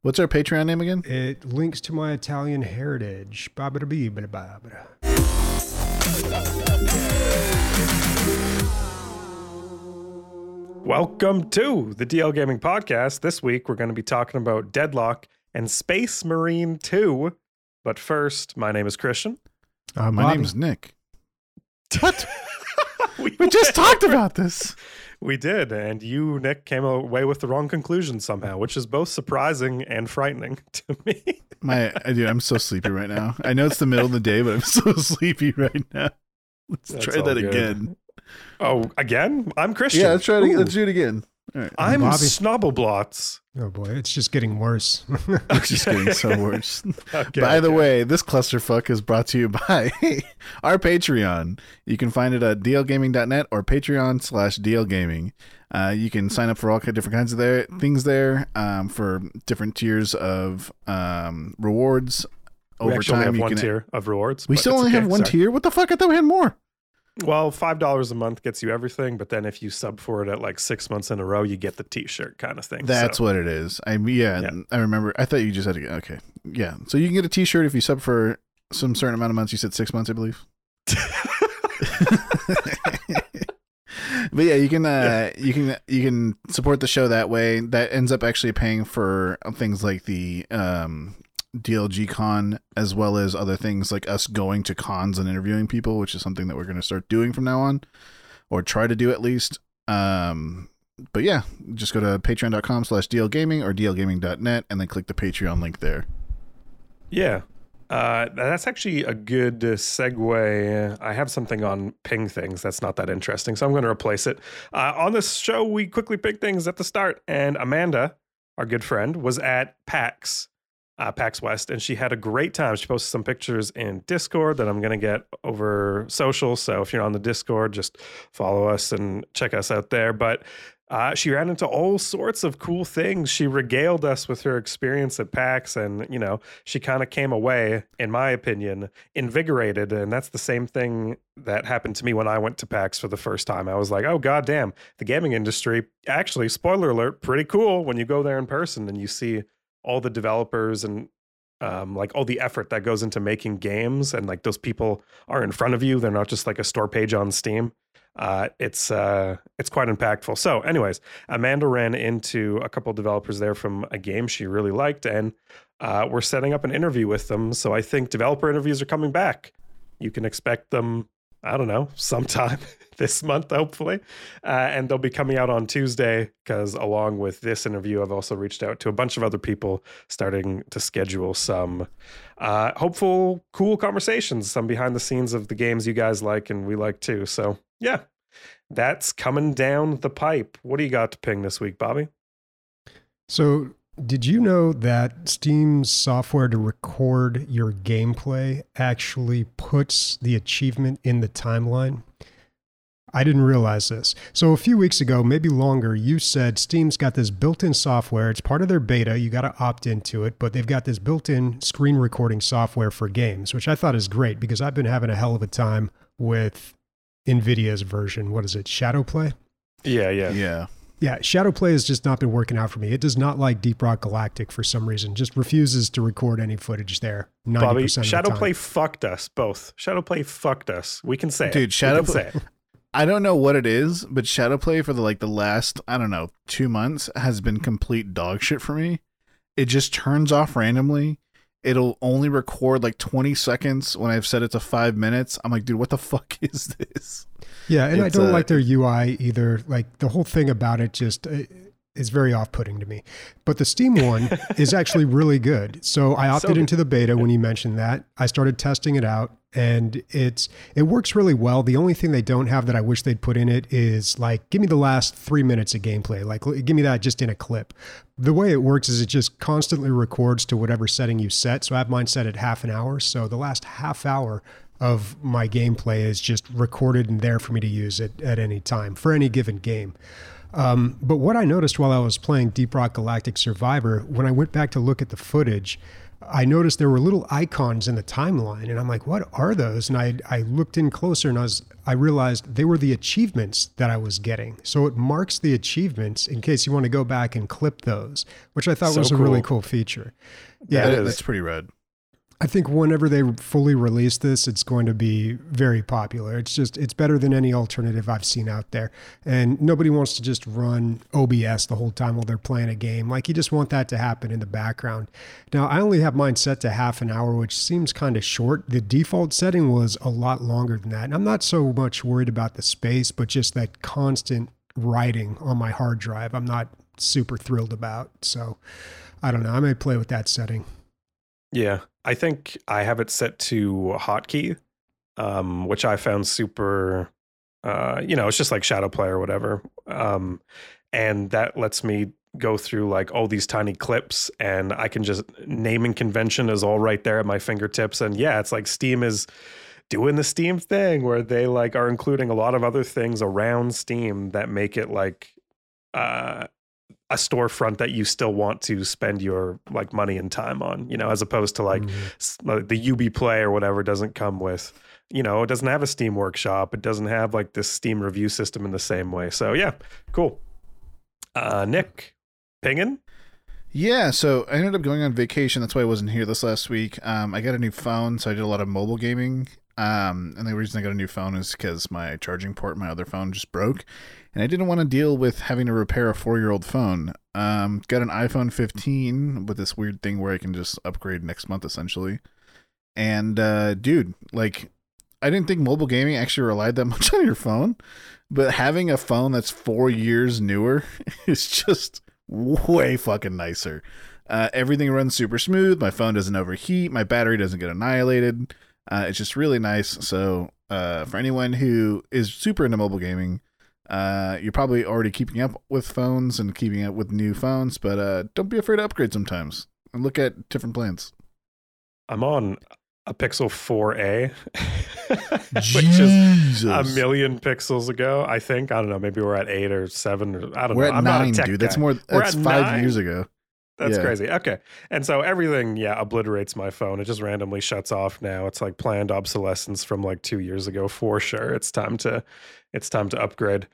What's our Patreon name again? It links to my Italian heritage. Ba-ba-da-bee-ba-da-ba-ba-da. Welcome to the DL Gaming Podcast. This week, we're going to be talking about Deadlock and Space Marine 2. But first, my name is Christian. My name is Nick. What? we just talked about this. We did, and you, Nick, came away with the wrong conclusion somehow, which is both surprising and frightening to me. I'm so sleepy right now. I know it's the middle of the day, but I'm so sleepy right now. Let's try that again. Oh, again? I'm Christian. Yeah, let's try it. Let's do it again. All right. I'm Snobbleblots. Oh boy, it's just getting worse. It's just getting so worse. Okay, By the way, this clusterfuck is brought to you by our Patreon. You can find it at dlgaming.net or Patreon/dlgaming. You can sign up for all different kinds of things there for different tiers of rewards. We Over actually time, only have one tier of rewards. We still only have one tier? What the fuck? I thought we had more. Well, $5 a month gets you everything, but then if you sub for it at like 6 months in a row, you get the t-shirt kind of thing. That's what it is. I remember. I thought you just had to get, okay. Yeah. So you can get a t-shirt if you sub for some certain amount of months. You said 6 months, I believe. But yeah, you can support the show that way. That ends up actually paying for things like the DLG Con, as well as other things like us going to cons and interviewing people, which is something that we're going to start doing from now on, or try to do at least. But yeah, just go to patreon.com/dlgaming or dlgaming.net and then click the Patreon link there. Yeah. That's actually a good segue. I have something on ping things that's not that interesting, so I'm going to replace it. On this show, we quickly pick things at the start, and Amanda, our good friend, was at PAX West, and she had a great time. She posted some pictures in Discord that I'm going to get over social. So if you're on the Discord, just follow us and check us out there. But she ran into all sorts of cool things. She regaled us with her experience at PAX, and, you know, she kind of came away, in my opinion, invigorated. And that's the same thing that happened to me when I went to PAX for the first time. I was like, oh, goddamn, the gaming industry, actually, spoiler alert, pretty cool when you go there in person and you see all the developers and like all the effort that goes into making games, and like those people are in front of you. They're not just like a store page on Steam. It's quite impactful. So anyways, Amanda ran into a couple of developers there from a game she really liked, and we're setting up an interview with them. So I think developer interviews are coming back. You can expect them, I don't know, sometime this month, hopefully. And they'll be coming out on Tuesday, because along with this interview, I've also reached out to a bunch of other people starting to schedule some hopeful, cool conversations, some behind the scenes of the games you guys like and we like too. So yeah, that's coming down the pipe. What do you got to ping this week, Bobby? So did you know that Steam's software to record your gameplay actually puts the achievement in the timeline? I didn't realize this. So a few weeks ago, maybe longer, you said Steam's got this built-in software. It's part of their beta. You got to opt into it, but they've got this built-in screen recording software for games, which I thought is great because I've been having a hell of a time with NVIDIA's version. What is it? Shadowplay? Yeah. Yeah, Shadowplay has just not been working out for me. It does not like Deep Rock Galactic for some reason. Just refuses to record any footage there. 90% Bobby, of the Shadowplay time. fucked us both. Shadowplay fucked us. We can say it. Dude, Shadowplay. I don't know what it is, but Shadowplay for the last, I don't know, 2 months has been complete dog shit for me. It just turns off randomly. It'll only record like 20 seconds when I've set it to 5 minutes. I'm like, dude, what the fuck is this? Yeah, and I don't like their UI either. Like the whole thing about it just is very off-putting to me. But the Steam one is actually really good. So I opted into the beta when you mentioned that. I started testing it out, and it works really well. The only thing they don't have that I wish they'd put in it is like, give me the last 3 minutes of gameplay. Like, give me that just in a clip. The way it works is it just constantly records to whatever setting you set. So I have mine set at half an hour. So the last half hour of my gameplay is just recorded and there for me to use it at any time for any given game. But what I noticed while I was playing Deep Rock Galactic Survivor, when I went back to look at the footage, I noticed there were little icons in the timeline, and I'm like, what are those? And I looked in closer, and I realized they were the achievements that I was getting. So it marks the achievements in case you want to go back and clip those, which I thought was a really cool feature. Yeah, that's pretty rad. I think whenever they fully release this, it's going to be very popular. It's better than any alternative I've seen out there. And nobody wants to just run OBS the whole time while they're playing a game. Like, you just want that to happen in the background. Now, I only have mine set to half an hour, which seems kind of short. The default setting was a lot longer than that. And I'm not so much worried about the space, but just that constant writing on my hard drive, I'm not super thrilled about. So I don't know. I may play with that setting. Yeah, I think I have it set to hotkey, which I found super, it's just like Shadow Play or whatever. And that lets me go through like all these tiny clips, and I can just, naming convention is all right there at my fingertips. And yeah, it's like Steam is doing the Steam thing where they like are including a lot of other things around Steam that make it like, a storefront that you still want to spend your like money and time on, as opposed to like the UB Play or whatever doesn't come with, it doesn't have a Steam Workshop. It doesn't have like this Steam review system in the same way. So yeah, cool. Nick, pinging? Yeah, so I ended up going on vacation. That's why I wasn't here this last week. I got a new phone, so I did a lot of mobile gaming. And the reason I got a new phone is because my charging port, my other phone, just broke. And I didn't want to deal with having to repair a 4-year-old phone. Got an iPhone 15 with this weird thing where I can just upgrade next month, essentially. And, dude, like, I didn't think mobile gaming actually relied that much on your phone. But having a phone that's 4 years newer is just way fucking nicer. Everything runs super smooth. My phone doesn't overheat. My battery doesn't get annihilated. It's just really nice. So for anyone who is super into mobile gaming, you're probably already keeping up with phones and keeping up with new phones, but don't be afraid to upgrade sometimes and look at different plans. I'm on a Pixel 4a, which is a million pixels ago, I think. I don't know. Maybe we're at 8 or 7. Or, I don't know. We're at 9, dude. That's more. That's 5 years ago. That's crazy. Okay. And so everything, obliterates my phone. It just randomly shuts off now. It's like planned obsolescence from like 2 years ago for sure. It's time to upgrade.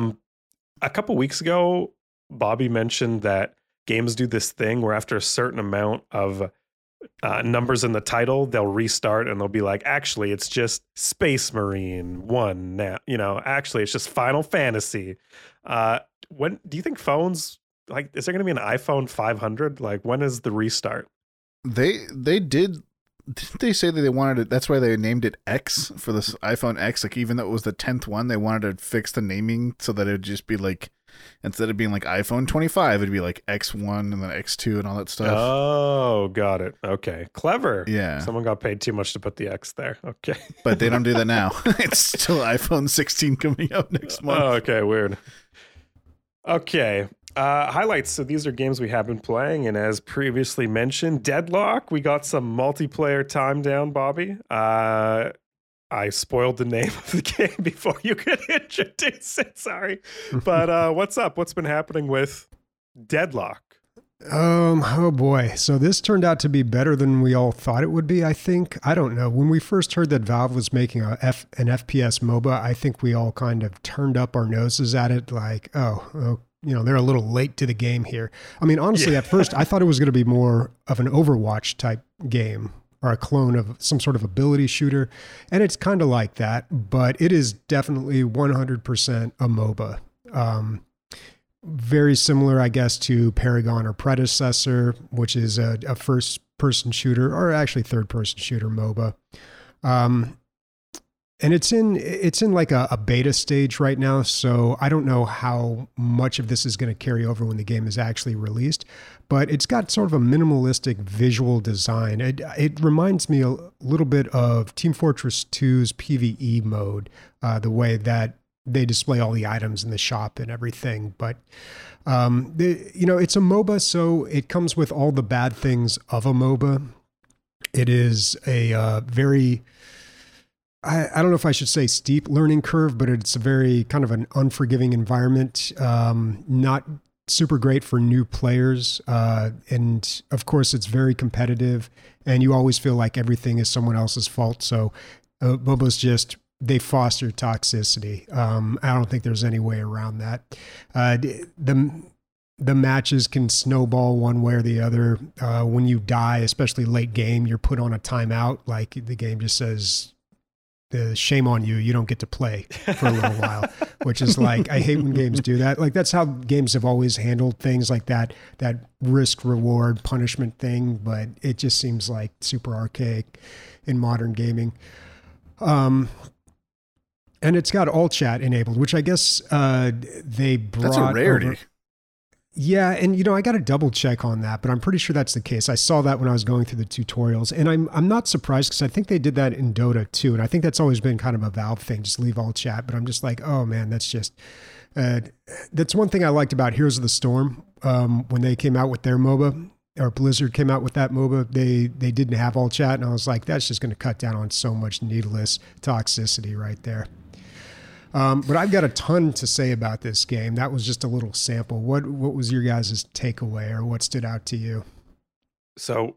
A couple weeks ago, Bobby mentioned that games do this thing where after a certain amount of numbers in the title, they'll restart and they'll be like, actually, it's just Space Marine 1 now. Actually, it's just Final Fantasy. When do you think phones, like, is there going to be an iPhone 500? Like, when is the restart? Didn't they say that they wanted it? That's why they named it X for this iPhone X. Like, even though it was the 10th one, they wanted to fix the naming so that it would just be like, instead of being like iPhone 25, it'd be like X1 and then X2 and all that stuff. Oh, got it. Okay. Clever. Yeah. Someone got paid too much to put the X there. Okay. But they don't do that now. It's still iPhone 16 coming out next month. Oh, okay. Weird. Okay. Highlights. So these are games we have been playing, and as previously mentioned, Deadlock. We got some multiplayer time down, Bobby. I spoiled the name of the game before you could introduce it. Sorry. But what's up? What's been happening with Deadlock? Oh boy. So this turned out to be better than we all thought it would be, I think. I don't know. When we first heard that Valve was making an FPS MOBA, I think we all kind of turned up our noses at it like, they're a little late to the game here. I mean, honestly, At first I thought it was going to be more of an Overwatch type game or a clone of some sort of ability shooter. And it's kind of like that, but it is definitely 100% a MOBA. Very similar, I guess, to Paragon or Predecessor, which is a first-person shooter, or actually third-person shooter MOBA. And it's in like a beta stage right now, so I don't know how much of this is going to carry over when the game is actually released, but it's got sort of a minimalistic visual design. It reminds me a little bit of Team Fortress 2's PvE mode, the way that they display all the items in the shop and everything. But, it's a MOBA, so it comes with all the bad things of a MOBA. It is a very... I don't know if I should say steep learning curve, but it's a very kind of an unforgiving environment. Not super great for new players. And of course, it's very competitive, and you always feel like everything is someone else's fault. So MOBAs just, they foster toxicity. I don't think there's any way around that. The matches can snowball one way or the other. When you die, especially late game, you're put on a timeout. Like the game just says, shame on you, you don't get to play for a little while, which is like, I hate when games do that. Like that's how games have always handled things like that risk reward punishment thing. But it just seems like super archaic in modern gaming. And it's got all chat enabled, which I guess they brought. That's a rarity. Over. Yeah, and I got to double check on that, but I'm pretty sure that's the case. I saw that when I was going through the tutorials, and I'm not surprised because I think they did that in Dota too, and I think that's always been kind of a Valve thing, just leave all chat. But I'm just like, oh man, that's just that's one thing I liked about Heroes of the Storm when they came out with their MOBA, or Blizzard came out with that MOBA. They didn't have all chat, and I was like, that's just going to cut down on so much needless toxicity right there. But I've got a ton to say about this game. That was just a little sample. What was your guys' takeaway, or what stood out to you? So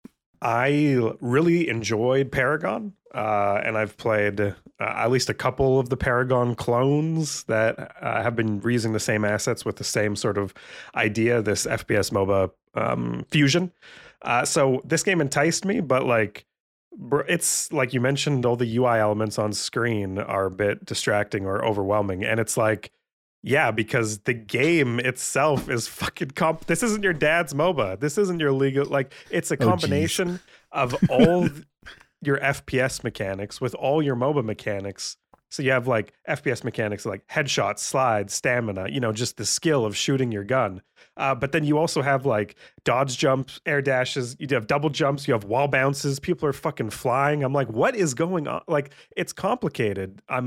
I really enjoyed Paragon, and I've played at least a couple of the Paragon clones that have been reusing the same assets with the same sort of idea, this FPS MOBA fusion. So this game enticed me, but like, it's like you mentioned, all the UI elements on screen are a bit distracting or overwhelming. And it's like, yeah, because the game itself is fucking this isn't your dad's MOBA. This isn't your legal, like, it's a combination of all your FPS mechanics with all your MOBA mechanics. So you have like FPS mechanics like headshots, slides, stamina, just the skill of shooting your gun. But then you also have like dodge jumps, air dashes, you have double jumps, you have wall bounces, people are fucking flying. I'm like, what is going on? Like, it's complicated. A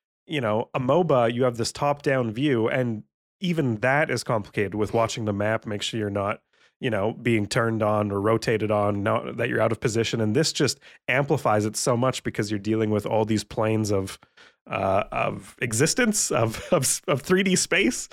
MOBA, you have this top-down view, and even that is complicated with watching the map, make sure you're not, being turned on or rotated on, that you're out of position. And this just amplifies it so much because you're dealing with all these planes of existence, of 3D space.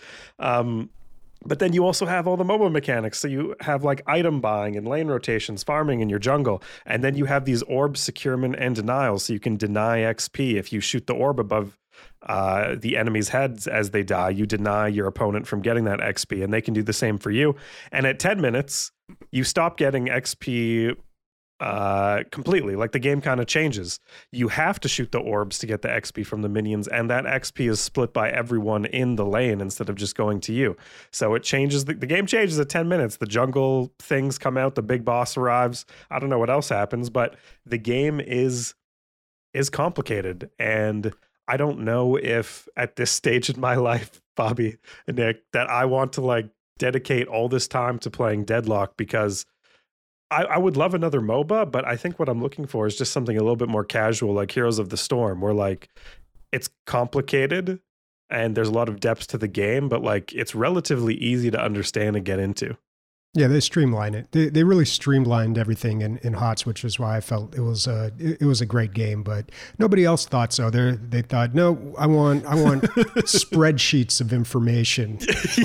But then you also have all the MOBA mechanics. So you have like item buying and lane rotations, farming in your jungle. And then you have these orb securement and denial. So you can deny XP. If you shoot the orb above the enemy's heads as they die, you deny your opponent from getting that XP. And they can do the same for you. And at 10 minutes, you stop getting XP completely. Like, the game kind of changes. You have to shoot the orbs to get the XP from the minions, and that XP is split by everyone in the lane instead of just going to you. So it changes. The game changes at 10 minutes. The jungle things come out, the big boss arrives. I don't know what else happens, but the game is complicated, and I don't know if at this stage in my life, Bobby and Nick, that I want to like dedicate all this time to playing Deadlock, because I would love another MOBA, but I think what I'm looking for is just something a little bit more casual, like Heroes of the Storm, where like it's complicated and there's a lot of depth to the game, but like it's relatively easy to understand and get into. Yeah, they streamlined it. They really streamlined everything in HOTS, which is why I felt it was a great game. But nobody else thought so. They thought, no, I want spreadsheets of information.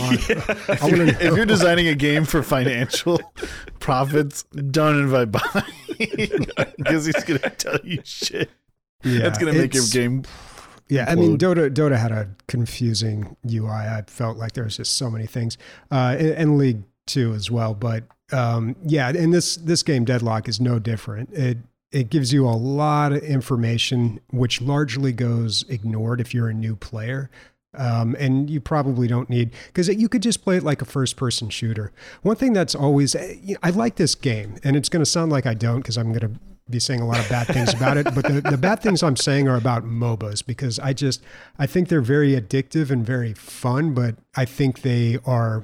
If you're designing a game for financial profits, don't invite Bobby, because he's gonna tell you shit. Yeah, that's gonna make your game. Yeah, I mean, Dota had a confusing UI. I felt like there was just so many things, and League too as well. But yeah, and this game Deadlock is no different. It gives you a lot of information, which largely goes ignored if you're a new player. And you probably don't need, because you could just play it like a first person shooter. One thing that's always, I like this game, and it's going to sound like I don't, because I'm going to be saying a lot of bad things about it, but the bad things I'm saying are about MOBAs, because I think they're very addictive and very fun, but I think they are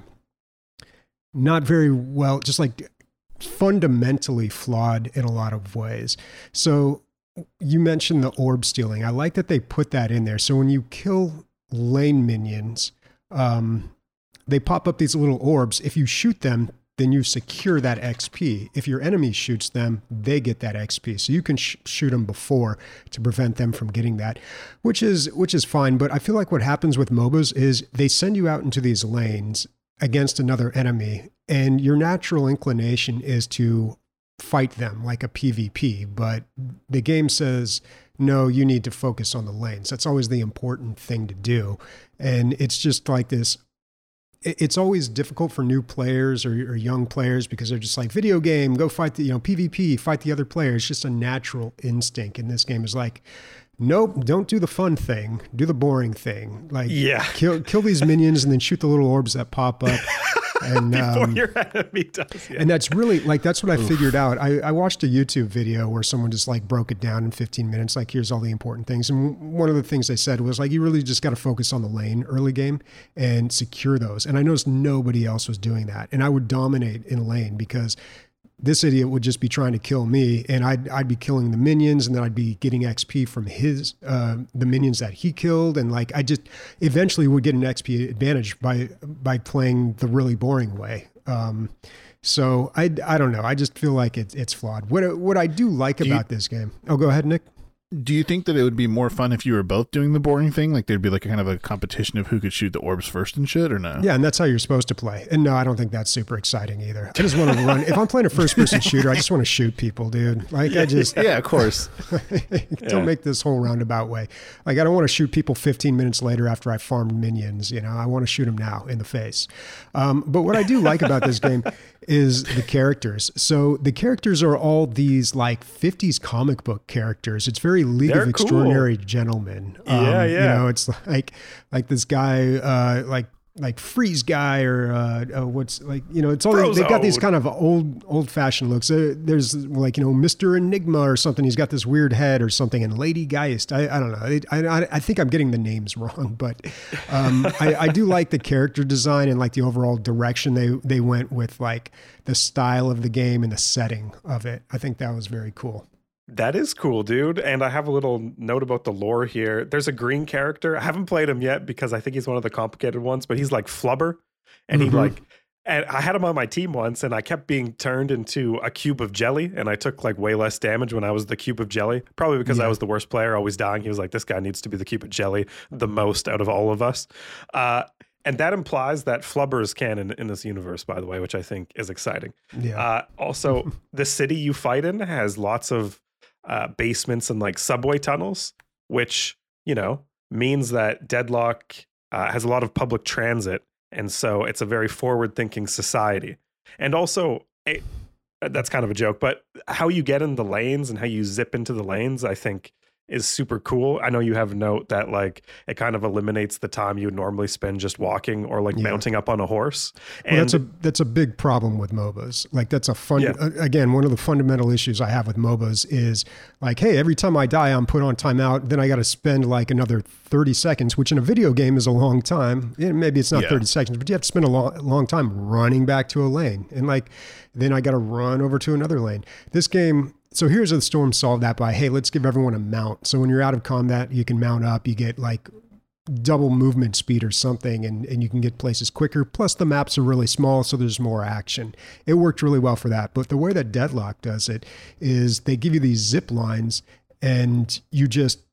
not very well, just like fundamentally flawed in a lot of ways. So you mentioned the orb stealing. I like that they put that in there. So when you kill lane minions, they pop up these little orbs. If you shoot them, then you secure that XP. If your enemy shoots them, they get that XP. So you can shoot them before to prevent them from getting that, which is fine. But I feel like what happens with MOBAs is they send you out into these lanes, against another enemy, and your natural inclination is to fight them like a PvP, but the game says, no, you need to focus on the lanes. That's always the important thing to do. And it's just like this. It's always difficult for new players or young players because they're just like, video game, go fight the, PvP, fight the other player. It's just a natural instinct. And this game is like, nope, don't do the fun thing. Do the boring thing. Like, kill these minions and then shoot the little orbs that pop up. And, before your enemy does. Yeah. And that's really like, that's what I figured out. I watched a YouTube video where someone just like broke it down in 15 minutes. Like, here's all the important things. And one of the things they said was like, you really just got to focus on the lane early game and secure those. And I noticed nobody else was doing that. And I would dominate in lane because this idiot would just be trying to kill me, and I'd be killing the minions, and then I'd be getting XP from the minions that he killed, and like I just eventually would get an XP advantage by playing the really boring way. So I don't know. I just feel like it's flawed. What I do like about this game. Oh, go ahead, Nick. Do you think that it would be more fun if you were both doing the boring thing? Like there'd be like a kind of a competition of who could shoot the orbs first and shit, or no? Yeah, and that's how you're supposed to play. And no, I don't think that's super exciting either. I just want to run. If I'm playing a first-person shooter, I just want to shoot people, dude. Like yeah, of course. Don't make this whole roundabout way. Like I don't want to shoot people 15 minutes later after I farmed minions. I want to shoot them now in the face. But what I do like about this game is the characters. So the characters are all these like 50s comic book characters. It's very League of Extraordinary Gentlemen. Yeah. It's like this guy, like Freeze guy or what's like, it's all, they've got these kind of old fashioned looks. There's like, Mr. Enigma or something. He's got this weird head or something. And Lady Geist. I don't know. I think I'm getting the names wrong, but I do like the character design and like the overall direction they went with, like the style of the game and the setting of it. I think that was very cool. That is cool, dude. And I have a little note about the lore here. There's a green character. I haven't played him yet because I think he's one of the complicated ones, but he's like Flubber. And and I had him on my team once, and I kept being turned into a cube of jelly, and I took like way less damage when I was the cube of jelly, probably because I was the worst player, always dying. He was like, this guy needs to be the cube of jelly the most out of all of us. And that implies that Flubber is canon in this universe, by the way, which I think is exciting. Yeah. Also, the city you fight in has lots of basements and like subway tunnels, which means that Deadlock has a lot of public transit, and so it's a very forward-thinking society. And also, that's kind of a joke, but how you get in the lanes and how you zip into the lanes, I think, is super cool. I know you have a note that like it kind of eliminates the time you would normally spend just walking or like mounting up on a horse. And that's a big problem with MOBAs. Like that's again, one of the fundamental issues I have with MOBAs is like, hey, every time I die, I'm put on timeout. Then I got to spend like another 30 seconds, which in a video game is a long time. Maybe it's not 30 seconds, but you have to spend a long time running back to a lane. And like, then I got to run over to another lane. This game, so Heroes of the Storm solved that by, hey, let's give everyone a mount. So when you're out of combat, you can mount up, you get like double movement speed or something, and you can get places quicker. Plus the maps are really small, so there's more action. It worked really well for that. But the way that Deadlock does it is they give you these zip lines, and you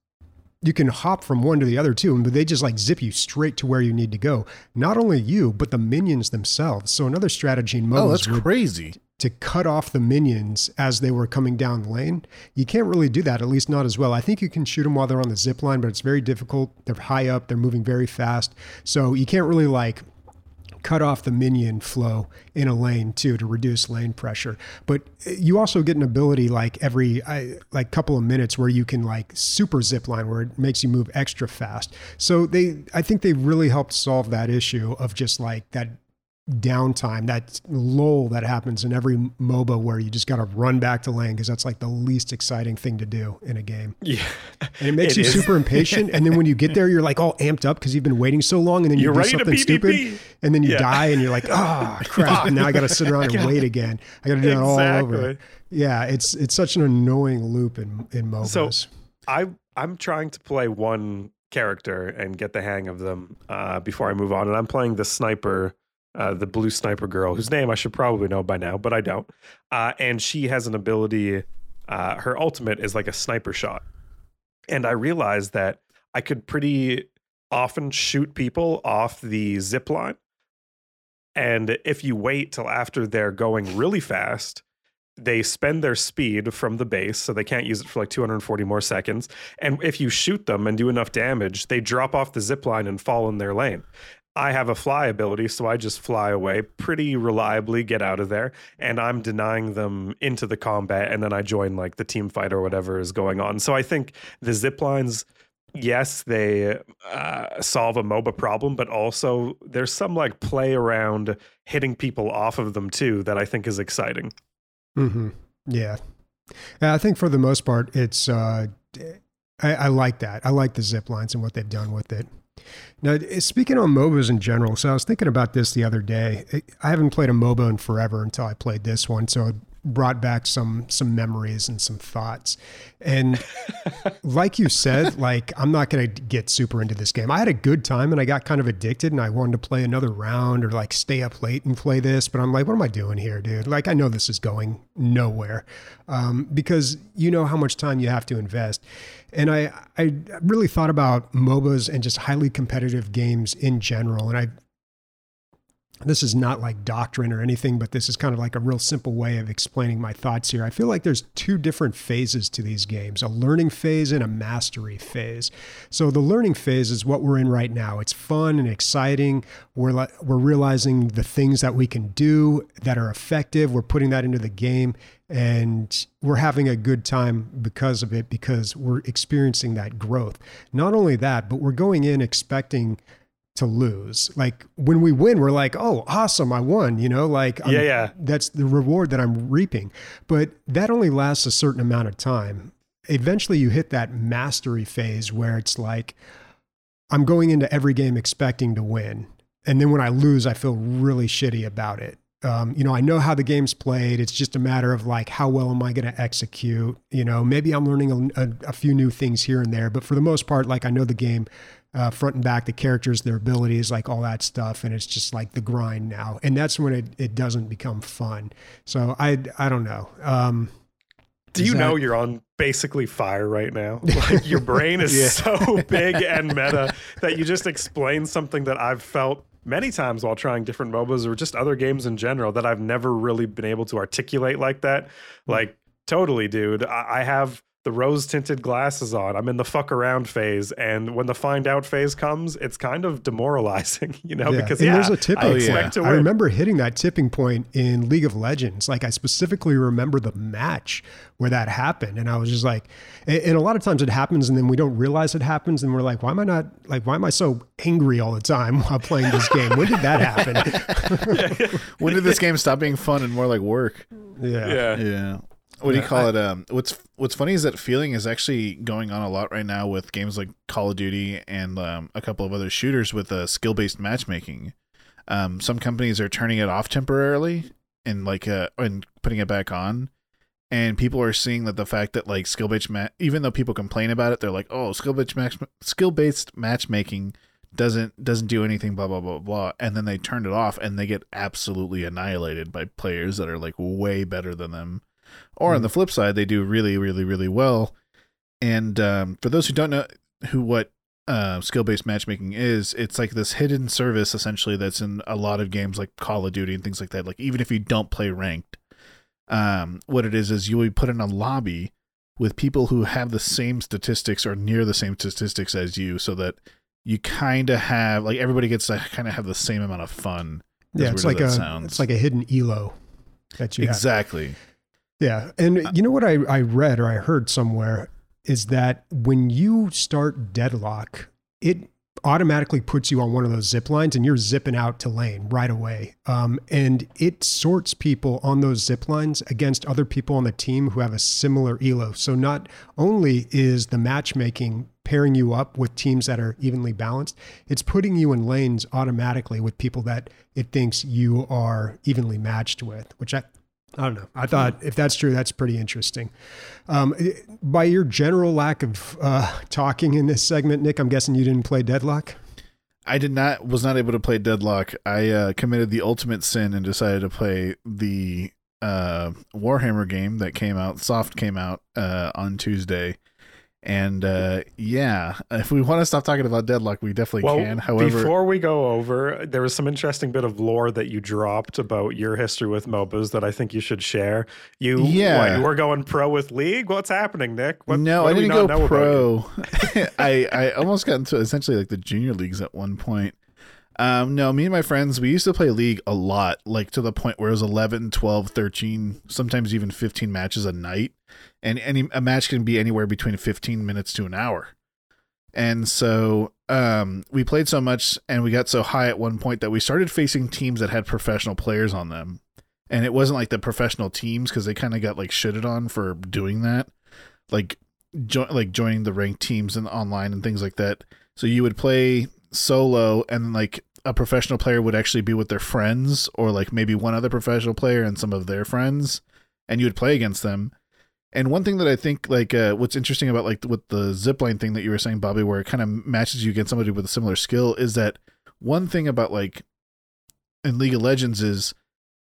can hop from one to the other too, but they just like zip you straight to where you need to go. Not only you, but the minions themselves. So another strategy in MOBAs that's crazy. To cut off the minions as they were coming down the lane. You can't really do that, at least not as well. I think you can shoot them while they're on the zip line, but it's very difficult. They're high up, they're moving very fast. So you can't really like cut off the minion flow in a lane too to reduce lane pressure. But you also get an ability like every like couple of minutes where you can like super zip line where it makes you move extra fast. So I think they really helped solve that issue of just like that downtime, that lull that happens in every MOBA where you just got to run back to lane because that's like the least exciting thing to do in a game. Yeah. And it makes you super impatient. And then when you get there, you're like all amped up because you've been waiting so long, and then you do something stupid and then you die and you're like, oh crap. And now I got to sit around and wait again. I got to do that all over. Yeah. It's such an annoying loop in MOBAs. So I'm trying to play one character and get the hang of them before I move on. And I'm playing the sniper, the blue sniper girl, whose name I should probably know by now, but I don't. And she has an ability, her ultimate is like a sniper shot. And I realized that I could pretty often shoot people off the zip line. And if you wait till after they're going really fast, they spend their speed from the base, so they can't use it for like 240 more seconds. And if you shoot them and do enough damage, they drop off the zip line and fall in their lane. I have a fly ability, so I just fly away pretty reliably, get out of there, and I'm denying them into the combat, and then I join like the team fight or whatever is going on. So I think the zip lines, yes, they solve a MOBA problem, but also there's some like play around hitting people off of them too that I think is exciting. Mm-hmm. Yeah. I think for the most part, it's I like that. I like the zip lines and what they've done with it. Now, speaking on MOBAs in general, so I was thinking about this the other day. I haven't played a MOBA in forever until I played this one, so it brought back some memories and some thoughts. And like you said, like, I'm not going to get super into this game. I had a good time and I got kind of addicted and I wanted to play another round or like stay up late and play this. But I'm like, what am I doing here, dude? Like, I know this is going nowhere because you know how much time you have to invest. And I really thought about MOBAs and just highly competitive games in general. And this is not like doctrine or anything, but this is kind of like a real simple way of explaining my thoughts here. I feel like there's two different phases to these games, a learning phase and a mastery phase. So the learning phase is what we're in right now. It's fun and exciting. We're realizing the things that we can do that are effective. We're putting that into the game and we're having a good time because of it, because we're experiencing that growth. Not only that, but we're going in expecting to lose. Like when we win, we're like, oh, awesome, I won, you know, like, that's the reward that I'm reaping. But that only lasts a certain amount of time. Eventually you hit that mastery phase where it's like, I'm going into every game expecting to win. And then when I lose, I feel really shitty about it. You know, I know how the game's played. It's just a matter of like, how well am I going to execute? You know, maybe I'm learning a few new things here and there, but for the most part, like I know the game front and back, the characters, their abilities, like all that stuff. And it's just like the grind now. And that's when it doesn't become fun. So I don't know. Do you know you're on basically fire right now? Like your brain is so big and meta that you just explained something that I've felt many times while trying different MOBAs or just other games in general that I've never really been able to articulate like that. Like totally, dude. I have the rose tinted glasses on. I'm in the fuck around phase. And when the find out phase comes, it's kind of demoralizing, you know, because there's a tipping point. I remember hitting that tipping point in League of Legends. Like I specifically remember the match where that happened. And I was just like, and a lot of times it happens and then we don't realize it happens. And we're like, why am I so angry all the time while playing this game? When did that happen? When did this game stop being fun and more like work? Yeah. What do you call it? What's funny is that feeling is actually going on a lot right now with games like Call of Duty and a couple of other shooters with skill-based matchmaking. Some companies are turning it off temporarily and and putting it back on. And people are seeing that the fact that like skill-based even though people complain about it, they're like, oh, skill-based matchmaking doesn't do anything, blah blah blah blah, and then they turn it off and they get absolutely annihilated by players that are like way better than them. Or on the flip side, they do really, really, really well. And for those who don't know what skill-based matchmaking is, it's like this hidden service essentially that's in a lot of games like Call of Duty and things like that. Like even if you don't play ranked, what it is you will be put in a lobby with people who have the same statistics or near the same statistics as you, so that you kind of have like everybody gets to kind of have the same amount of fun. Yeah, it's like a hidden elo that you exactly. Have. Yeah. And you know what I read or I heard somewhere is that when you start Deadlock, it automatically puts you on one of those zip lines and you're zipping out to lane right away. And it sorts people on those zip lines against other people on the team who have a similar elo. So not only is the matchmaking pairing you up with teams that are evenly balanced, it's putting you in lanes automatically with people that it thinks you are evenly matched with, which I don't know. I thought if that's true, that's pretty interesting. By your general lack of talking in this segment, Nick, I'm guessing you didn't play Deadlock? I was not able to play Deadlock. I committed the ultimate sin and decided to play the Warhammer game that came out on Tuesday. And yeah, if we want to stop talking about Deadlock, we definitely can. However, before we go over, there was some interesting bit of lore that you dropped about your history with MOBAs that I think you should share. You were going pro with League. What's happening, Nick? I didn't go pro. I almost got into essentially like the junior leagues at one point. No, me and my friends, we used to play League a lot, like to the point where it was 11, 12, 13, sometimes even 15 matches a night. And a match can be anywhere between 15 minutes to an hour. And so we played so much and we got so high at one point that we started facing teams that had professional players on them. And it wasn't like the professional teams because they kind of got like shitted on for doing that. Like joining the ranked teams and online and things like that. So you would play solo and like a professional player would actually be with their friends or like maybe one other professional player and some of their friends. And you would play against them. And one thing that I think, like, what's interesting about, like, with the zipline thing that you were saying, Bobby, where it kind of matches you against somebody with a similar skill, is that one thing about, like, in League of Legends is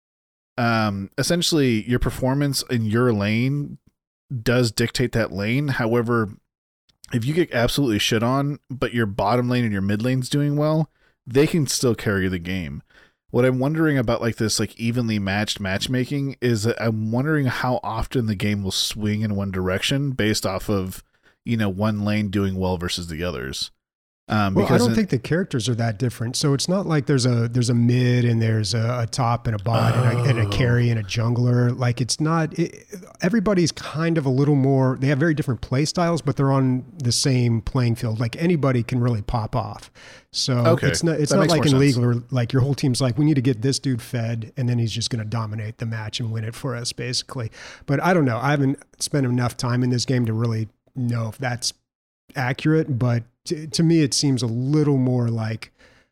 essentially your performance in your lane does dictate that lane. However, if you get absolutely shit on, but your bottom lane and your mid lane's doing well, they can still carry the game. What I'm wondering about like this like evenly matched matchmaking is that I'm wondering how often the game will swing in one direction based off of, you know, one lane doing well versus the others. Well, I don't think the characters are that different. So it's not like there's a mid and there's a top and a bot and a carry and a jungler. Like it's not. Everybody's kind of a little more. They have very different play styles, but they're on the same playing field. Like anybody can really pop off. So it's not like in League where like your whole team's like, we need to get this dude fed, and then he's just going to dominate the match and win it for us, basically. But I don't know. I haven't spent enough time in this game to really know if that's accurate, but to me it seems a little more like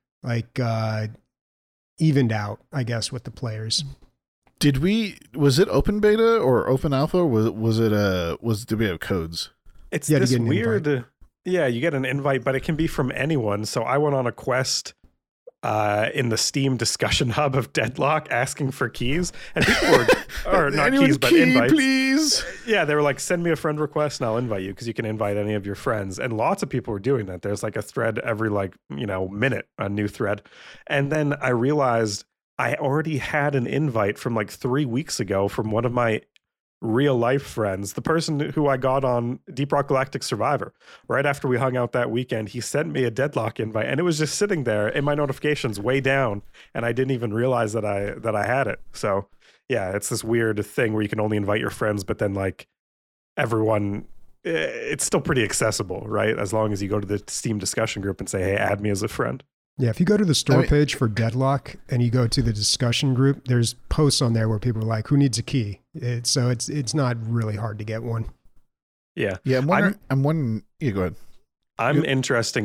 evened out, I guess, with the players. Was it open beta or open alpha? Did we have codes? It's this weird. Yeah, you get an invite, but it can be from anyone. So I went on a quest in the Steam discussion hub of Deadlock asking for keys, and people were, or not keys, but invites. Please. Yeah, they were like, send me a friend request and I'll invite you, because you can invite any of your friends. And lots of people were doing that. There's like a thread every minute, a new thread. And then I realized I already had an invite from like 3 weeks ago from one of my real life friends, the person who I got on Deep Rock Galactic Survivor. Right after we hung out that weekend, he sent me a Deadlock invite, and it was just sitting there in my notifications way down, and I didn't even realize that I had it. So yeah, it's this weird thing where you can only invite your friends, but then like everyone, it's still pretty accessible, right? As long as you go to the Steam discussion group and say, hey, add me as a friend. Yeah, if you go to the store page for Deadlock and you go to the discussion group, there's posts on there where people are like, who needs a key? So it's not really hard to get one. Yeah. Yeah, I'm wondering, yeah, go ahead. I'm interested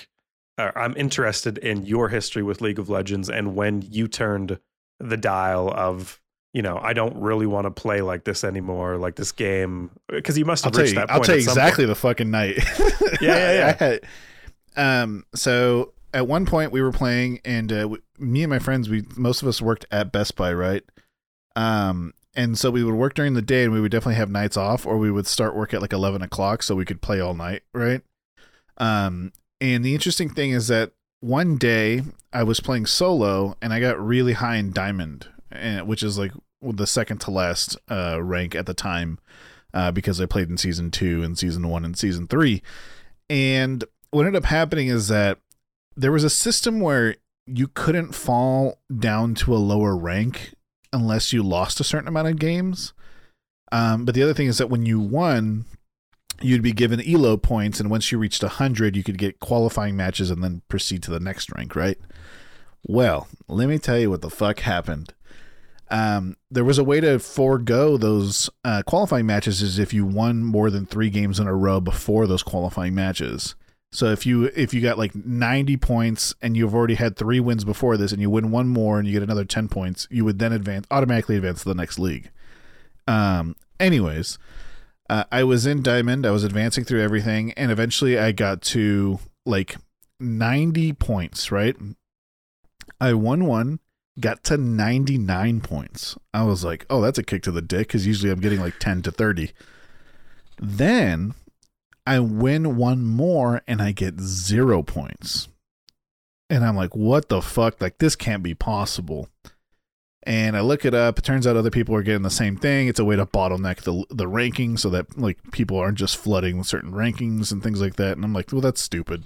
in your history with League of Legends and when you turned the dial of, you know, I don't really want to play like this anymore, like this game, because you must have reached that point. I'll tell you exactly the fucking night. Yeah. So at one point we were playing, and me and my friends, most of us worked at Best Buy, right? And so we would work during the day, and we would definitely have nights off, or we would start work at like 11 o'clock so we could play all night, right? And the interesting thing is that one day I was playing solo, and I got really high in Diamond, which is like the second to last rank at the time, because I played in Season 2 and Season 1 and Season 3. And what ended up happening is that there was a system where you couldn't fall down to a lower rank unless you lost a certain amount of games. But the other thing is that when you won, you'd be given ELO points, and once you reached 100, you could get qualifying matches and then proceed to the next rank, right? Well, let me tell you what the fuck happened. There was a way to forego those qualifying matches is if you won more than 3 games in a row before those qualifying matches. So if you got like 90 points and you've already had 3 wins before this, and you win one more and you get another 10 points, you would then automatically advance to the next league. Anyways, I was in Diamond, I was advancing through everything, and eventually I got to like 90 points, right? I won one, got to 99 points. I was like, oh, that's a kick to the dick, because usually I'm getting like 10 to 30. Then I win one more and I get 0 points. And I'm like, what the fuck? Like, this can't be possible. And I look it up. It turns out other people are getting the same thing. It's a way to bottleneck the ranking so that like people aren't just flooding certain rankings and things like that. And I'm like, well, that's stupid.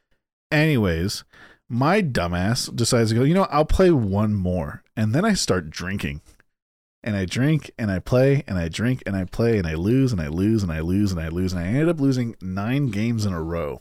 Anyways, my dumbass decides to go, you know, I'll play one more. And then I start drinking. And I drink and I play and I drink and I play and I lose and I lose and I lose and I lose. And I ended up losing 9 games in a row.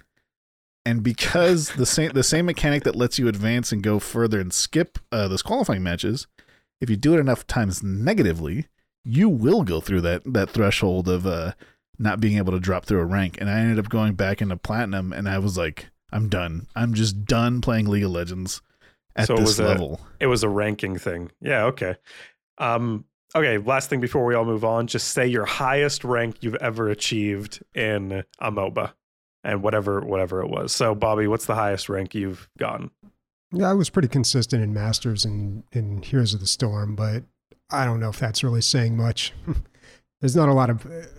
And because the same mechanic that lets you advance and go further and skip those qualifying matches, if you do it enough times negatively, you will go through that threshold of not being able to drop through a rank. And I ended up going back into Platinum, and I was like, I'm done. I'm just done playing League of Legends at this level. It was a ranking thing. Yeah, okay. Okay, last thing before we all move on, just say your highest rank you've ever achieved in a MOBA. And whatever it was. So, Bobby, what's the highest rank you've gotten? Yeah, I was pretty consistent in Masters and in Heroes of the Storm, but I don't know if that's really saying much. There's not a lot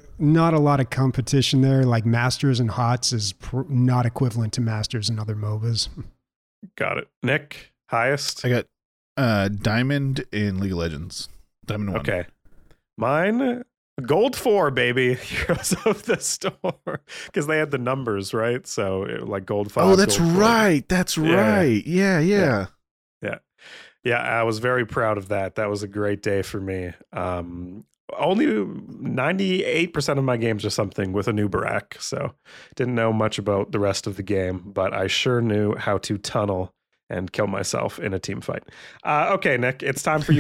of competition there. Like Masters and HOTS is not equivalent to Masters and other MOBAs. Got it. Nick, highest? I got Diamond in League of Legends. Diamond 1. Okay. Mine, Gold 4, baby. Heroes of the Storm. Because they had the numbers, right? So like Gold 5. Oh, that's Gold right. 4. That's right. Yeah. Yeah, I was very proud of that. That was a great day for me. Only 98% of my games or something with a new Barak. So didn't know much about the rest of the game, but I sure knew how to tunnel and kill myself in a team fight. Okay, Nick, it's time for you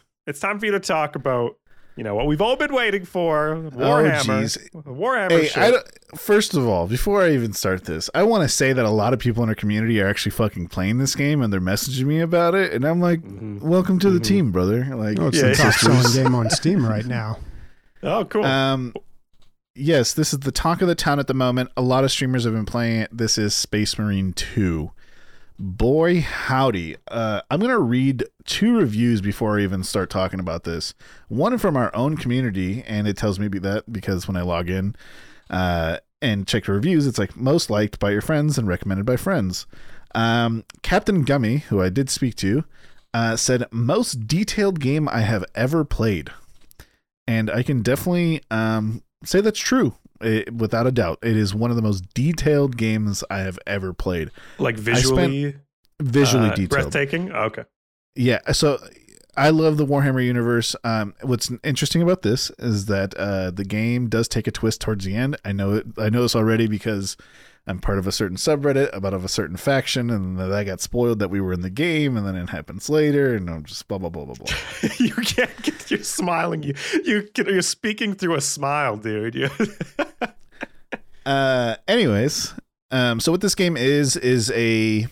to talk about, you know, what we've all been waiting for, Warhammer. Warhammer shit. First of all, before I even start this, I want to say that a lot of people in our community are actually fucking playing this game and they're messaging me about it. And I'm like, welcome to the team, brother. Like, it's the top selling game on Steam right now. Oh, cool. Yes, this is the talk of the town at the moment. A lot of streamers have been playing it. This is Space Marine 2. Boy, howdy. I'm going to read 2 reviews before I even start talking about this. One from our own community, and it tells me that because when I log in and check the reviews, it's like most liked by your friends and recommended by friends. Captain Gummy, who I did speak to, said, most detailed game I have ever played. And I can definitely say that's true. Without a doubt, it is one of the most detailed games I have ever played. Like visually detailed, breathtaking. Oh, okay, yeah. So I love the Warhammer universe. What's interesting about this is that the game does take a twist towards the end. I know this already because I'm part of a certain subreddit about a certain faction, and that got spoiled that we were in the game, and then it happens later, and I'm just blah blah blah blah blah. You can't get. You're smiling. You're speaking through a smile, dude. Anyways, so what this game is a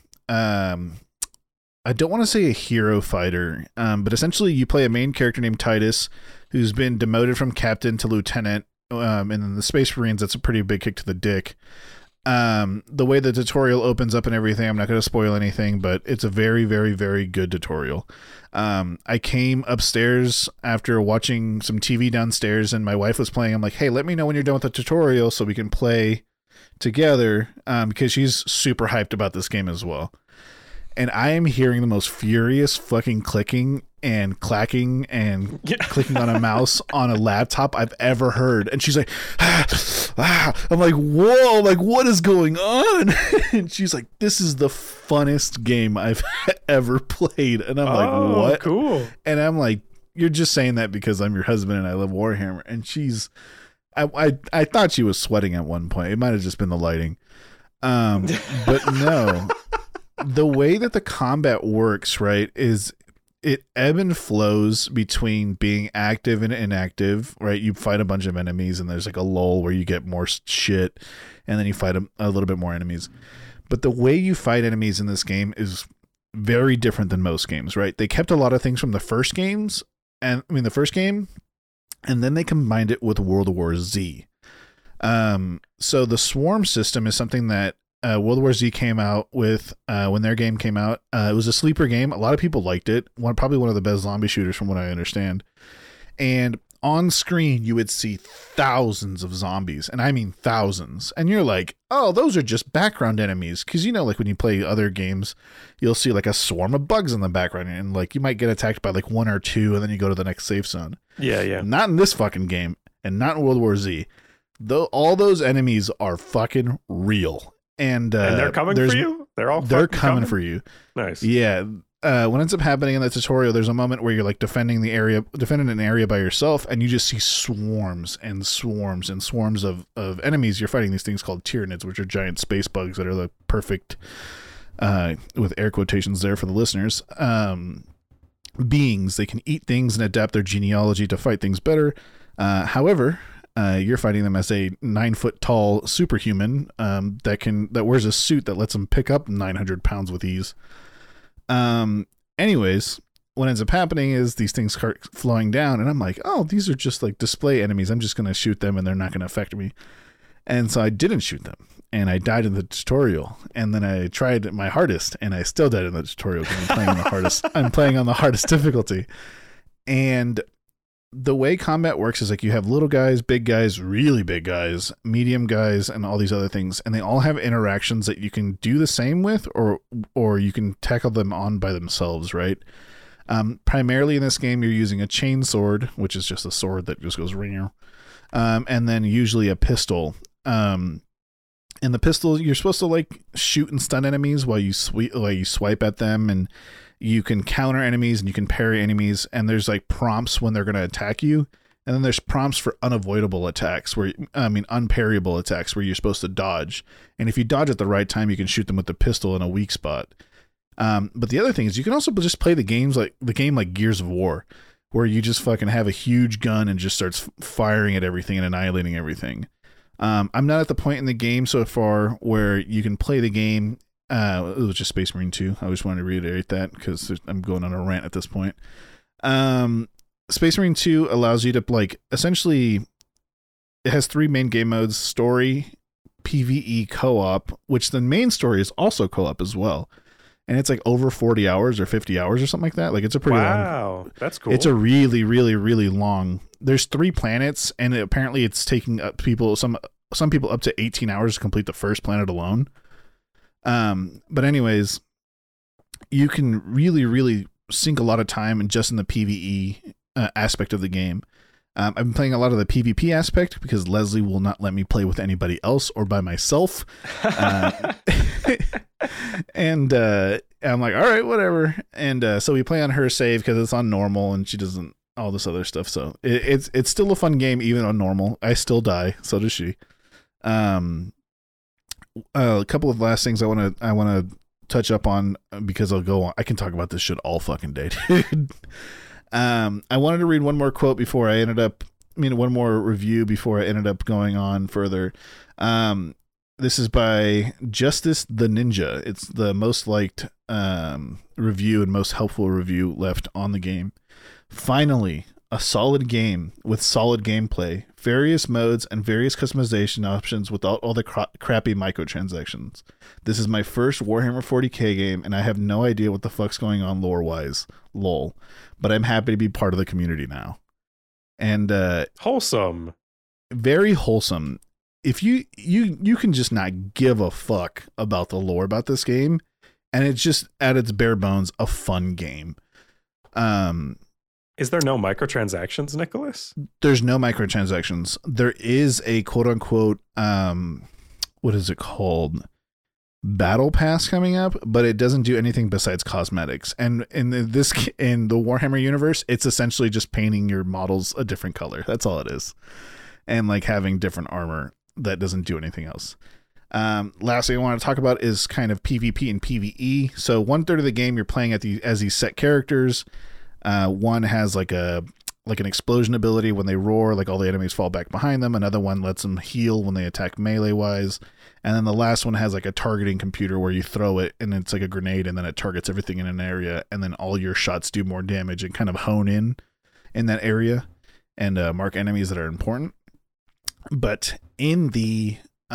I don't want to say a hero fighter, but essentially you play a main character named Titus, who's been demoted from captain to lieutenant, and in the Space Marines, that's a pretty big kick to the dick. The way the tutorial opens up and everything, I'm not going to spoil anything, but it's a very, very, very good tutorial. I came upstairs after watching some TV downstairs, and my wife was playing. I'm like, hey, let me know when you're done with the tutorial so we can play together, because she's super hyped about this game as well. And I am hearing the most furious fucking clicking and clacking and clicking on a mouse on a laptop I've ever heard. And she's like, I'm like, whoa, like what is going on? And she's like, this is the funnest game I've ever played. And I'm like, what? Cool. And I'm like, you're just saying that because I'm your husband and I love Warhammer. And I thought she was sweating at one point. It might have just been the lighting. But no. The way that the combat works, right, is it ebb and flows between being active and inactive, right? You fight a bunch of enemies and there's like a lull where you get more shit and then you fight a little bit more enemies. But the way you fight enemies in this game is very different than most games, right? They kept a lot of things from the first game, and then they combined it with World War Z. So the swarm system is something that World War Z came out with when their game came out. It was a sleeper game. A lot of people liked it. Probably one of the best zombie shooters from what I understand. And on screen you would see thousands of zombies, and I mean thousands, and you're like, oh, those are just background enemies, because like when you play other games you'll see like a swarm of bugs in the background, and like you might get attacked by like one or two, and then you go to the next safe zone. Yeah. Not in this fucking game, and not in World War Z. Though all those enemies are fucking real, and they're coming for you. They're coming for you. Nice. Yeah. What ends up happening in the tutorial, there's a moment where you're like defending an area by yourself, and you just see swarms and swarms and swarms of enemies. You're fighting these things called Tyranids, which are giant space bugs that are the perfect, with air quotations there for the listeners, beings. They can eat things and adapt their genealogy to fight things better. However, you're fighting them as a 9-foot tall superhuman that wears a suit that lets them pick up 900 pounds with ease. Anyways, what ends up happening is these things start flowing down, and I'm like, oh, these are just like display enemies. I'm just going to shoot them and they're not going to affect me. And so I didn't shoot them, and I died in the tutorial. And then I tried my hardest, and I still died in the tutorial because I'm playing on the hardest. I'm playing on the hardest difficulty. And the way combat works is like you have little guys, big guys, really big guys, medium guys, and all these other things, and they all have interactions that you can do the same with, or you can tackle them on by themselves, right? Primarily in this game, you're using a chain sword, which is just a sword that just goes ring, and then usually a pistol. In the pistol, you're supposed to like shoot and stun enemies while you swipe at them, and you can counter enemies and you can parry enemies, and there's like prompts when they're going to attack you, and then there's prompts for unavoidable attacks unparryable attacks where you're supposed to dodge, and if you dodge at the right time you can shoot them with the pistol in a weak spot. But the other thing is you can also just play the game like Gears of War, where you just fucking have a huge gun and just starts firing at everything and annihilating everything. I'm not at the point in the game so far where you can play the game. It was just Space Marine 2. I just wanted to reiterate that because I'm going on a rant at this point. Space Marine 2 allows you to like essentially, it has 3 main game modes: story, PvE, co-op, which the main story is also co-op as well. And it's like over 40 hours or 50 hours or something like that. Like it's a pretty long. Wow, that's cool. It's a really, really, really long. There's 3 planets, and apparently it's taking up some people up to 18 hours to complete the first planet alone. But anyways, you can really, really sink a lot of time just in the PvE aspect of the game. I've been playing a lot of the PvP aspect because Leslie will not let me play with anybody else or by myself. And I'm like, all right, whatever. And so we play on her save because it's on normal and she doesn't all this other stuff. So it's still a fun game even on normal. I still die, so does she. A couple of last things I want to touch up on because I'll go on. I can talk about this shit all fucking day, dude. I wanted to read one more quote before I ended up. One more review before I ended up going on further. This is by Justice the Ninja. It's the most liked review and most helpful review left on the game. Finally, a solid game with solid gameplay, various modes, and various customization options without all the crappy microtransactions. This is my first Warhammer 40k game, and I have no idea what the fuck's going on lore-wise. Lol. But I'm happy to be part of the community now. And wholesome. Very wholesome. If you can just not give a fuck about the lore about this game, and it's just at its bare bones a fun game. Is there no microtransactions, Nicholas? There's no microtransactions. There is a quote unquote what is it called? Battle pass coming up, but it doesn't do anything besides cosmetics. And in the Warhammer universe, it's essentially just painting your models a different color. That's all it is. And like having different armor that doesn't do anything else. Last thing I want to talk about is kind of PvP and PvE. So 1/3 of the game you're playing as these set characters. One has like an explosion ability. When they roar, like all the enemies fall back behind them. Another one lets them heal when they attack melee wise. And then the last one has like a targeting computer where you throw it and it's like a grenade and then it targets everything in an area, and then all your shots do more damage and kind of hone in that area and mark enemies that are important. But in the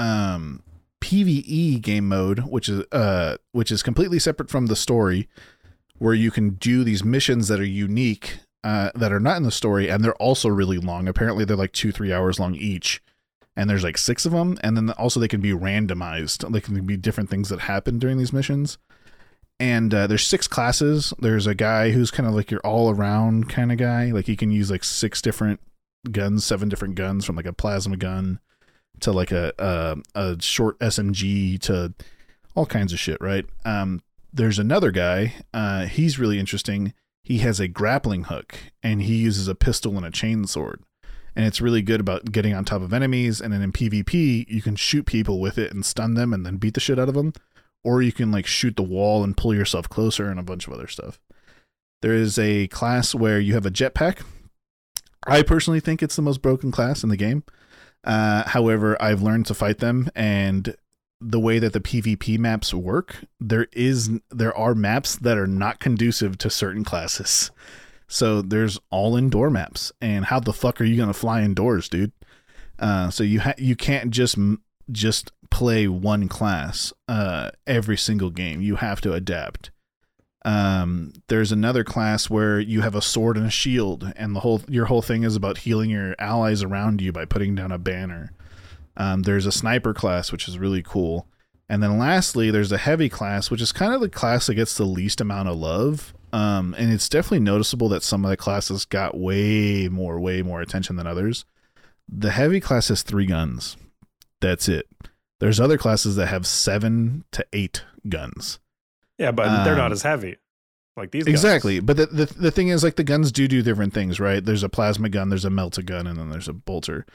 PvE game mode, which is completely separate from the story, where you can do these missions that are unique, that are not in the story, and they're also really long. Apparently, they're like 2-3 hours long each, and there's like 6 of them. And then also they can be randomized. They can be different things that happen during these missions. And there's 6 classes. There's a guy who's kind of like your all-around kind of guy. Like he can use like 6 different guns, 7 different guns, from like a plasma gun to like a short SMG to all kinds of shit, right? There's another guy. He's really interesting. He has a grappling hook, and he uses a pistol and a chainsword. And it's really good about getting on top of enemies. And then in PvP, you can shoot people with it and stun them and then beat the shit out of them. Or you can like shoot the wall and pull yourself closer and a bunch of other stuff. There is a class where you have a jetpack. I personally think it's the most broken class in the game. However, I've learned to fight them, and the way that the PvP maps work, there are maps that are not conducive to certain classes. So there's all indoor maps, and how the fuck are you gonna fly indoors, dude? So you can't just play one class every single game. You have to adapt. There's another class where you have a sword and a shield, and your whole thing is about healing your allies around you by putting down a banner. There's a sniper class, which is really cool. And then lastly, there's a heavy class, which is kind of the class that gets the least amount of love. And it's definitely noticeable that some of the classes got way more attention than others. The heavy class has 3 guns. That's it. There's other classes that have 7 to 8 guns. Yeah, but they're not as heavy. Like these guns. Exactly. But the thing is, like, the guns do different things, right? There's a plasma gun, there's a melta-gun, and then there's a bolter.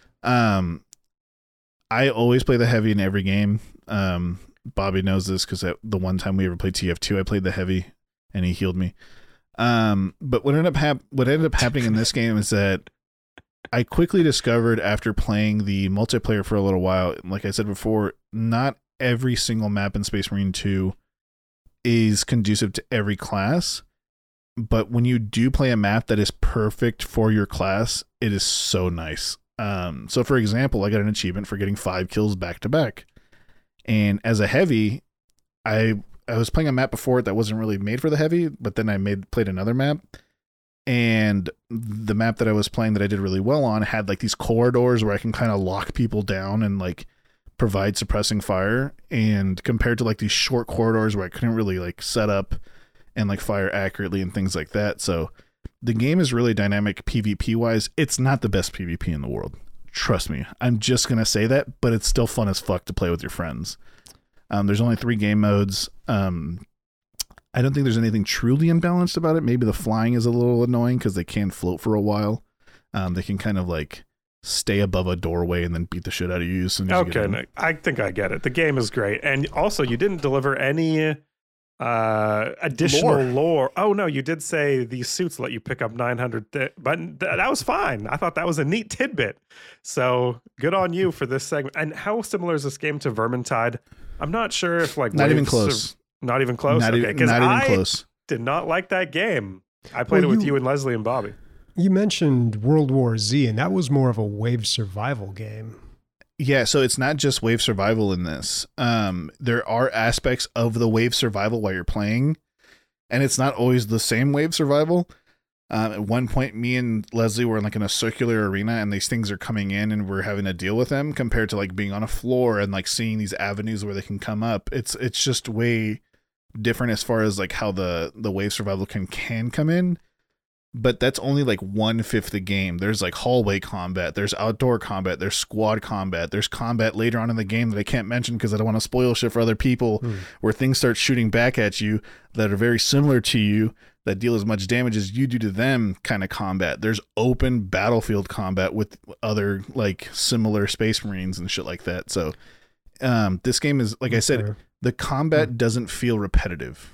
I always play the heavy in every game. Bobby knows this because the one time we ever played TF2, I played the heavy, and he healed me. But what ended up happening in this game is that I quickly discovered, after playing the multiplayer for a little while, like I said before, not every single map in Space Marine 2 is conducive to every class. But when you do play a map that is perfect for your class, it is so nice. So for example, I got an achievement for getting 5 kills back to back. And as a heavy, I was playing a map before it that wasn't really made for the heavy, but then I played another map. And the map that I was playing that I did really well on had like these corridors where I can kind of lock people down and like provide suppressing fire. And compared to like these short corridors where I couldn't really like set up and like fire accurately and things like that. So the game is really dynamic PvP wise. It's not the best PvP in the world. Trust me. I'm just going to say that, but it's still fun as fuck to play with your friends. There's only 3 game modes. I don't think there's anything truly imbalanced about it. Maybe the flying is a little annoying because they can float for a while. They can kind of like stay above a doorway and then beat the shit out of you. Okay, Nick, I think I get it. The game is great. And also, you didn't deliver any additional lore. Oh, no, you did say these suits let you pick up 900, but that was fine. I thought that was a neat tidbit. So good on you for this segment. And how similar is this game to Vermintide? I'm not sure if like... Not even close. Not even close? Not okay, even close. Did not like that game. I played it with you and Leslie and Bobby. You mentioned World War Z, and that was more of a wave survival game. Yeah, so it's not just wave survival in this. There are aspects of the wave survival while you're playing, and it's not always the same wave survival. At one point, me and Leslie were in a circular arena, and these things are coming in, and we're having to deal with them, compared to like being on a floor and like seeing these avenues where they can come up. It's just way different as far as like how the wave survival can come in. But that's only like 1/5 the game. There's like hallway combat, there's outdoor combat, there's squad combat, there's combat later on in the game that I can't mention because I don't want to spoil shit for other people, where things start shooting back at you that are very similar to you, that deal as much damage as you do to them kind of combat. There's open battlefield combat with other like similar Space Marines and shit like that. So this game is, like I said, the combat doesn't feel repetitive.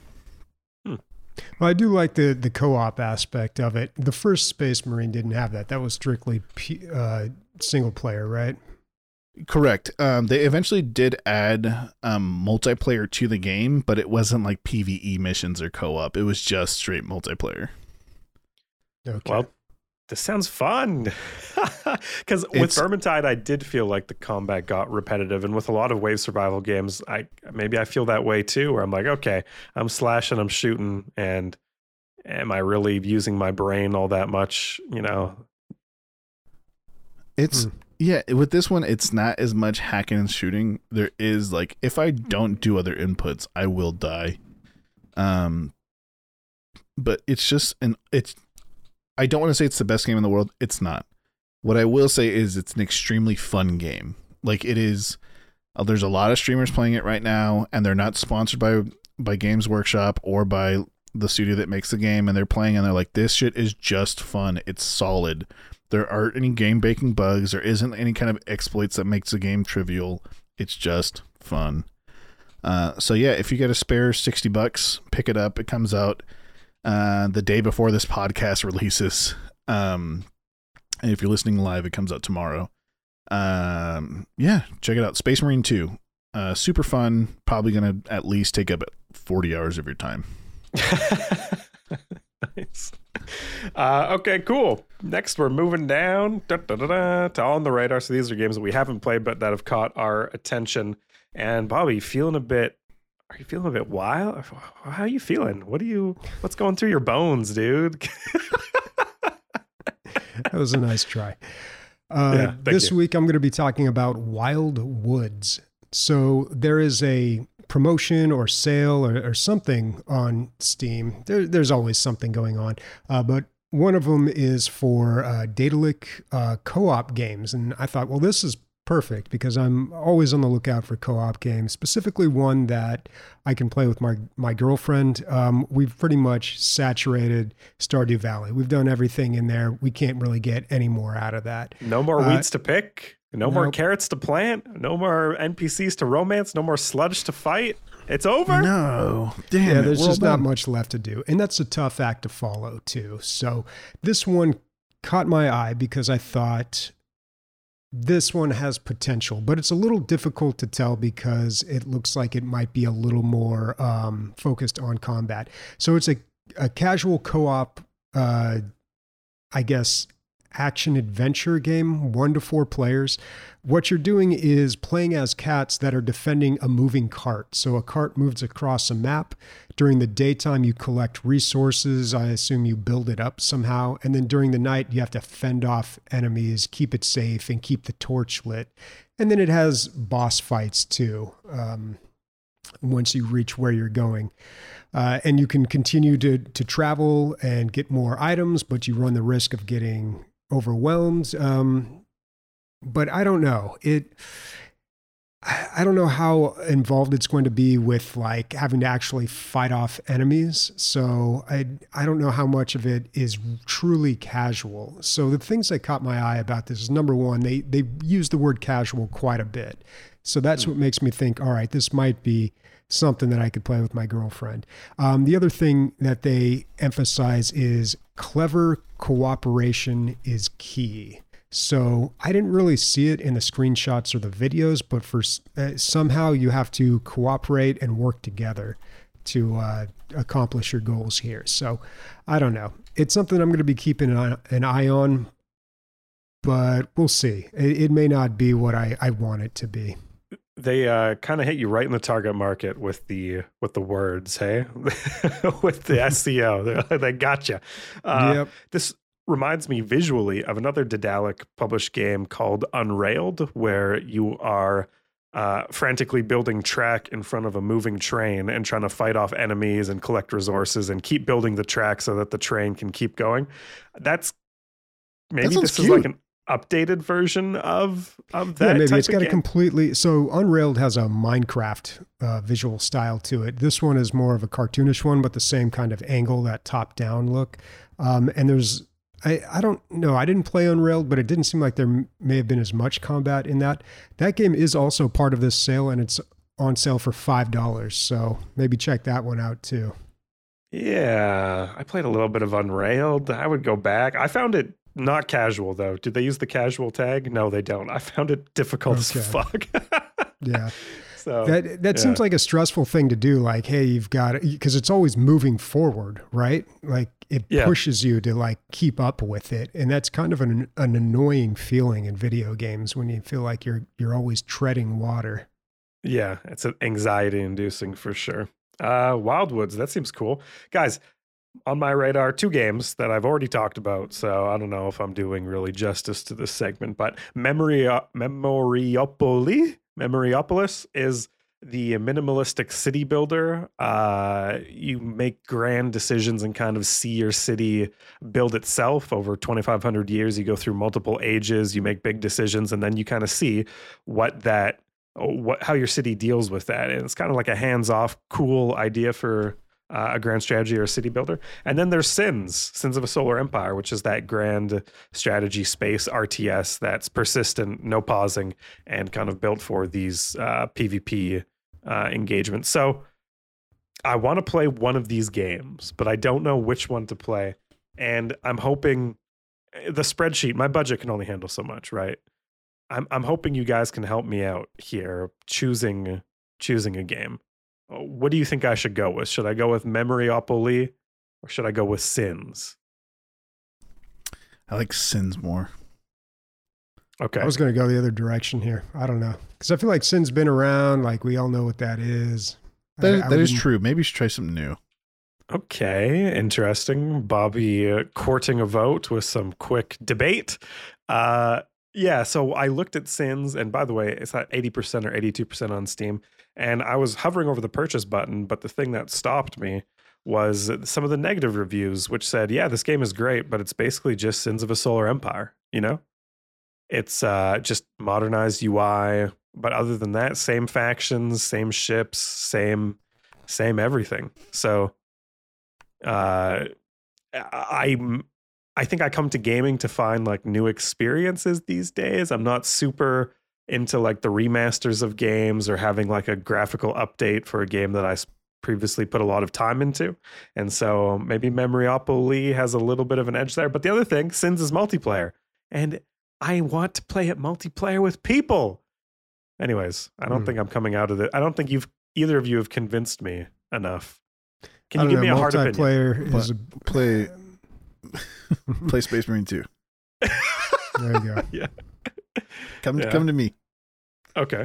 Well, I do like the co-op aspect of it. The first Space Marine didn't have that. That was strictly single player, right? Correct. They eventually did add multiplayer to the game, but it wasn't like PvE missions or co-op. It was just straight multiplayer. Okay. Well, this sounds fun. Because with Vermintide, I did feel like the combat got repetitive, and with a lot of wave survival games, I feel that way too, where I'm like, okay, I'm slashing, I'm shooting, and am I really using my brain all that much? It's yeah, with this one, it's not as much hacking and shooting. There is like, if I don't do other inputs, I will die. But it's just I don't want to say it's the best game in the world. It's not. What I will say is it's an extremely fun game. Like, it is. There's a lot of streamers playing it right now, and they're not sponsored by Games Workshop or by the studio that makes the game, and they're playing and they're like, this shit is just fun. It's solid. There aren't any game breaking bugs. There isn't any kind of exploits that makes the game trivial. It's just fun. So yeah, if you get a spare $60, pick it up. It comes out the day before this podcast releases. And if you're listening live, it comes out tomorrow. Yeah, check it out. Space Marine 2. Super fun. Probably going to at least take up 40 hours of your time. Nice. Okay, cool. Next, we're moving down to On the Radar. So these are games that we haven't played, but that have caught our attention. And Bobby, are you feeling a bit wild? How are you feeling? What's going through your bones, dude? That was a nice try. This week, I'm going to be talking about Wild Woods. So there is a promotion or sale or something on Steam. There's always something going on. But one of them is for Daedalic co-op games. And I thought, well, this is perfect because I'm always on the lookout for co-op games, specifically one that I can play with my girlfriend. We've pretty much saturated Stardew Valley. We've done everything in there. We can't really get any more out of that. No more weeds to pick. No more carrots to plant. No more NPCs to romance. No more sludge to fight. It's over. No. Damn. Yeah, there's just not much left to do. And that's a tough act to follow, too. So this one caught my eye because I thought this one has potential, but it's a little difficult to tell because it looks like it might be a little more focused on combat. So it's a casual co-op, I guess, action adventure game, 1 to 4 players. What you're doing is playing as cats that are defending a moving cart. So a cart moves across a map. During the daytime, you collect resources. I assume you build it up somehow. And then during the night, you have to fend off enemies, keep it safe, and keep the torch lit. And then it has boss fights too, once you reach where you're going. And you can continue to travel and get more items, but you run the risk of getting overwhelmed. But I don't know. I don't know how involved it's going to be with like having to actually fight off enemies. So I don't know how much of it is truly casual. So the things that caught my eye about this is, number one, they use the word casual quite a bit. So that's what makes me think, all right, this might be something that I could play with my girlfriend. The other thing that they emphasize is clever cooperation is key. So I didn't really see it in the screenshots or the videos, but for somehow you have to cooperate and work together to accomplish your goals here. So I don't know. It's something I'm going to be keeping an eye on, but we'll see. It may not be what I want it to be. They kind of hit you right in the target market with the words, hey, with the SEO. They gotcha. Yep. This reminds me visually of another Daedalic published game called Unrailed, where you are frantically building track in front of a moving train and trying to fight off enemies and collect resources and keep building the track so that the train can keep going. This is like an updated version of that. Yeah, maybe type it's of got game. a completely. So Unrailed has a Minecraft visual style to it. This one is more of a cartoonish one, but the same kind of angle, that top down look. And there's, I don't know. I didn't play Unrailed, but it didn't seem like there may have been as much combat in that. That game is also part of this sale, and it's on sale for $5. So maybe check that one out too. Yeah, I played a little bit of Unrailed. I would go back. I found it not casual, though. Did they use the casual tag? No, they don't. I found it difficult as fuck. Yeah. So that seems like a stressful thing to do. Like, hey, you've got, because it's always moving forward, right? Like it pushes you to like keep up with it. And that's kind of an annoying feeling in video games when you feel like you're always treading water. Yeah, it's an anxiety inducing for sure. Wildwoods, that seems cool. Guys, on my radar, two games that I've already talked about. So I don't know if I'm doing really justice to this segment, but Memoriopolis is the minimalistic city builder. You make grand decisions and kind of see your city build itself over 2,500 years. You go through multiple ages, you make big decisions, and then you kind of see how your city deals with that. And it's kind of like a hands-off, cool idea for a grand strategy or a city builder. And then there's Sins of a Solar Empire, which is that grand strategy space RTS that's persistent, no pausing, and kind of built for these PvP engagements. So I want to play one of these games, but I don't know which one to play. And I'm hoping the spreadsheet, my budget can only handle so much, right? I'm hoping you guys can help me out here choosing a game. What do you think I should go with? Should I go with Memoriopolis or should I go with Sins? I like Sins more. Okay. I was going to go the other direction here. I don't know. Because I feel like Sin's been around. Like, we all know what that is. That is true. Maybe you should try something new. Okay. Interesting. Bobby courting a vote with some quick debate. Yeah, so I looked at Sins, and by the way, it's at 80% or 82% on Steam, and I was hovering over the purchase button, but the thing that stopped me was some of the negative reviews, which said, yeah, this game is great, but it's basically just Sins of a Solar Empire, you know? It's just modernized UI, but other than that, same factions, same ships, same everything. So I think I come to gaming to find like new experiences these days. I'm not super into like the remasters of games or having like a graphical update for a game that I previously put a lot of time into. And so maybe Memoriopolis has a little bit of an edge there. But the other thing, Sins is multiplayer. And I want to play it multiplayer with people. Anyways, I don't think I'm coming out of it. I don't think either of you have convinced me enough. Can you give me a hard opinion? Multiplayer is Play Space Marine 2. There you go. Yeah. Come to me. Okay.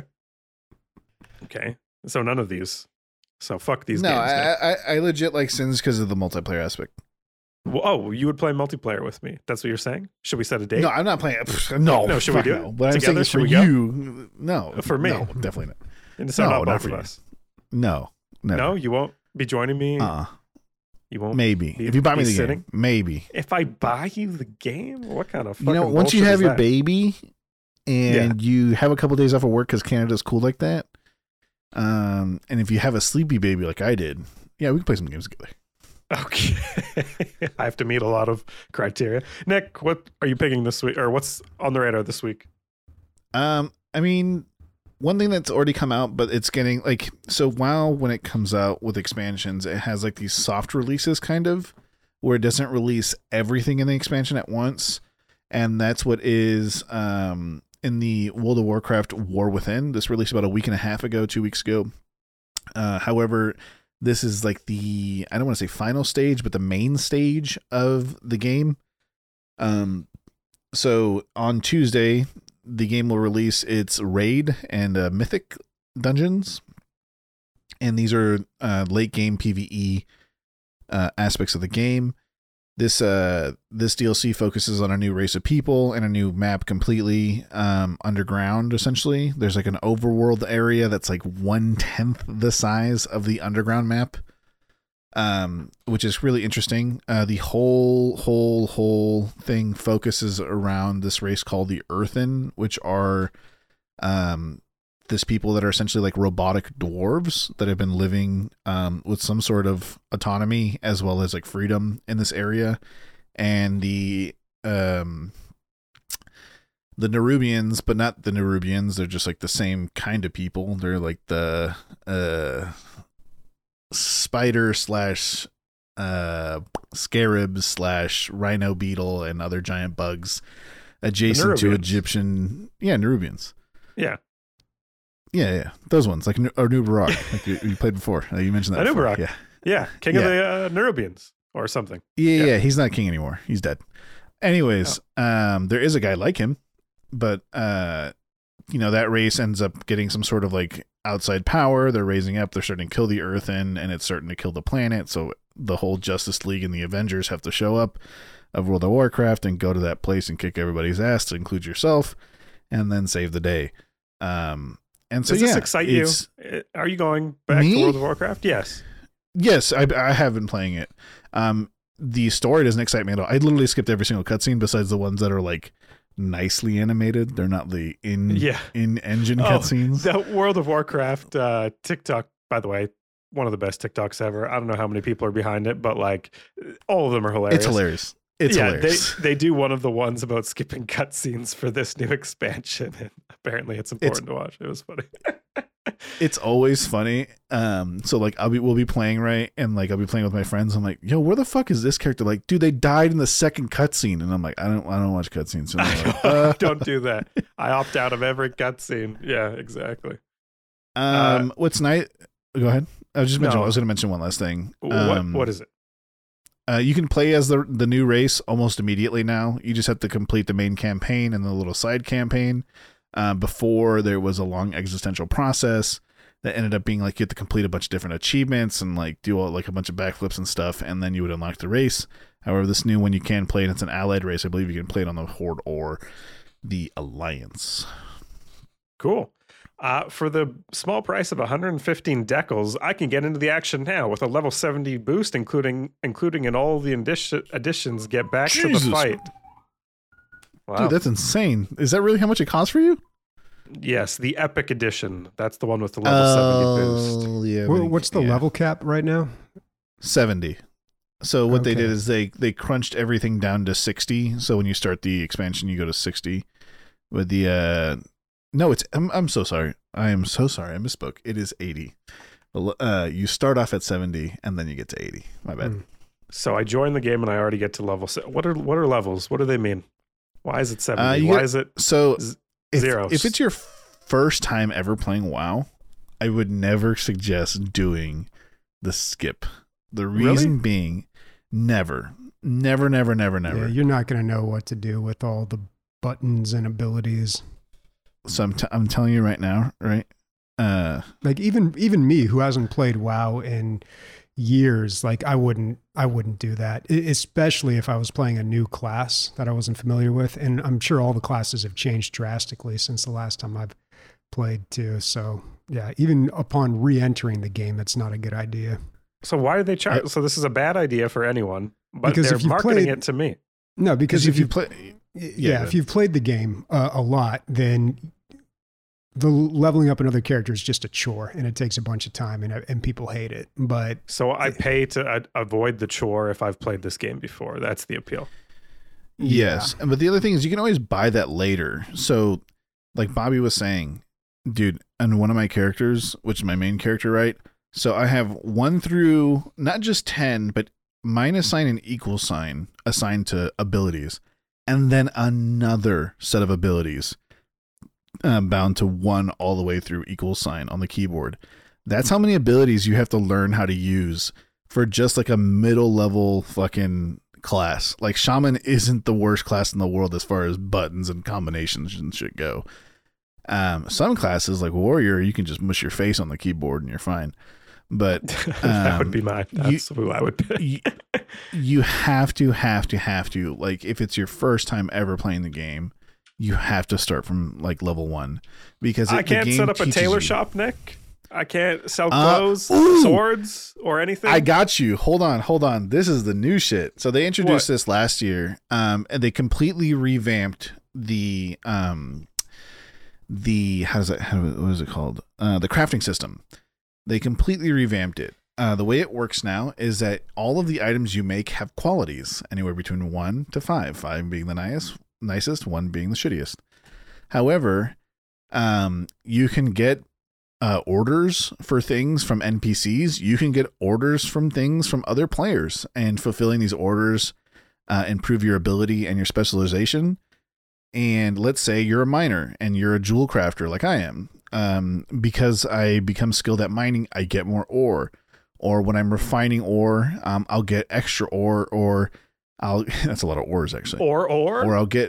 So none of these. So fuck these no, games. I legit like Sins because of the multiplayer aspect. Oh, you would play multiplayer with me. That's what you're saying? Should we set a date? No, I'm not playing. No, should we do it? No. But together? I'm saying for you. No. For me? No, definitely not. And so not both of us. No. Never. No, you won't be joining me? You won't. Maybe if you buy me the game, maybe. If I buy you the game, what kind of fucking once you have your that? baby and you have a couple days off of work because Canada's cool like that, and if you have a sleepy baby like I did, yeah, we can play some games together. Okay. I have to meet a lot of criteria. Nick, what are you picking this week, or what's on the radar this week? I mean, one thing that's already come out, but it's getting like, so WoW, when it comes out with expansions, it has like these soft releases kind of where it doesn't release everything in the expansion at once. And that's what is in the World of Warcraft War Within. This released about a week and a half ago, 2 weeks ago. However, this is like I don't want to say final stage, but the main stage of the game. So on Tuesday, the game will release its raid and mythic dungeons. And these are late game PvE aspects of the game. This DLC focuses on a new race of people and a new map completely underground, essentially. There's like an overworld area that's like 1/10 the size of the underground map, which is really interesting. The whole thing focuses around this race called the Earthen, which are this people that are essentially like robotic dwarves that have been living with some sort of autonomy as well as like freedom in this area. And the Nerubians, but not the Nerubians, they're just like the same kind of people. They're like the spider / scarab / rhino beetle and other giant bugs adjacent to Egyptian Nerubians. Yeah, those ones, like Nubarak, like you played before. You mentioned that. Nubarak, yeah, king of the Nerubians or something. Yeah, he's not king anymore. He's dead. Anyways, there is a guy like him, but that race ends up getting some sort of like outside power. They're raising up. They're starting to kill the Earthen, and it's starting to kill the planet. So the whole Justice League and the Avengers have to show up of World of Warcraft and go to that place and kick everybody's ass, to include yourself, and then save the day. And so, does this excite you? Are you going back to World of Warcraft? Yes. Yes, I have been playing it. The story doesn't excite me at all. I literally skipped every single cutscene besides the ones that are like nicely animated. They're not the in-engine cutscenes. The World of Warcraft TikTok, by the way, one of the best TikToks ever. I don't know how many people are behind it, but like all of them are hilarious. It's hilarious. It's hilarious. They do one of the ones about skipping cutscenes for this new expansion, and apparently it's important to watch. It was funny. It's always funny. So like we'll be playing, right, and like I'll be playing with my friends. I'm like, yo, where the fuck is this character? Like, dude, they died in the second cutscene, and I'm like, I don't watch cutscenes. So like, don't do that. I opt out of every cutscene. Yeah, exactly. What's nice? Go ahead. I was going to mention one last thing. What is it? You can play as the new race almost immediately now. You just have to complete the main campaign and the little side campaign. Before, there was a long existential process that ended up being like you had to complete a bunch of different achievements and like do like a bunch of backflips and stuff, and then you would unlock the race. However, this new one you can play, and it's an allied race. I believe you can play it on the Horde or the Alliance. Cool. For the small price of 115 decals, I can get into the action now with a level 70 boost, including in all the additions. Get back to the fight. Wow. Dude, that's insane. Is that really how much it costs for you? Yes, the Epic Edition. That's the one with the level 70 boost. Yeah, what's the level cap right now? 70. So what they did is they crunched everything down to 60. So when you start the expansion, you go to 60. With the no, it's I'm so sorry. I am so sorry. I misspoke. It is 80. You start off at 70 and then you get to 80. My bad. So I joined the game and I already get to level. What are levels? What do they mean? Why is it 70? Why is it zeros? If it's your first time ever playing WoW, I would never suggest doing the skip. The reason being, never. Yeah, you're not going to know what to do with all the buttons and abilities. So I'm telling you right now, right? Like even me, who hasn't played WoW in years, like I wouldn't do that, especially if I was playing a new class that I wasn't familiar with. And I'm sure all the classes have changed drastically since the last time I've played too. So yeah, even upon re-entering the game, that's not a good idea. So why are they charge? So this is a bad idea for anyone, but they're marketing it to me. No, because if you play, if you've played the game a lot, then the leveling up another character is just a chore, and it takes a bunch of time, and people hate it. But so I pay to avoid the chore if I've played this game before. That's the appeal. Yes, but the other thing is you can always buy that later. So, like Bobby was saying, dude, and one of my characters, which is my main character, right? So I have 1 through not just 10, but minus sign and equal sign assigned to abilities, and then another set of abilities bound to 1 all the way through equal sign on the keyboard. That's how many abilities you have to learn how to use for just like a middle level fucking class. Like Shaman isn't the worst class in the world as far as buttons and combinations and shit go. Some classes like Warrior, you can just mush your face on the keyboard and you're fine. But that would be mine. That's who I would pick. You have to like, if it's your first time ever playing the game, you have to start from like level 1 because I can't set up a tailor shop, Nick. I can't sell clothes, swords, or anything. I got you. Hold on. This is the new shit. So they introduced this last year, and they completely revamped the what is it called? The crafting system. They completely revamped it. The way it works now is that all of the items you make have qualities anywhere between 1 to 5. 5 being the nicest, 1 being the shittiest. However, you can get orders for things from NPCs. You can get orders from things from other players, and fulfilling these orders improve your ability and your specialization. And let's say you're a miner and you're a jewel crafter like I am. Because I become skilled at mining, I get more ore. Or when I'm refining ore, I'll get extra ore, or that's a lot of ores actually. Or I'll get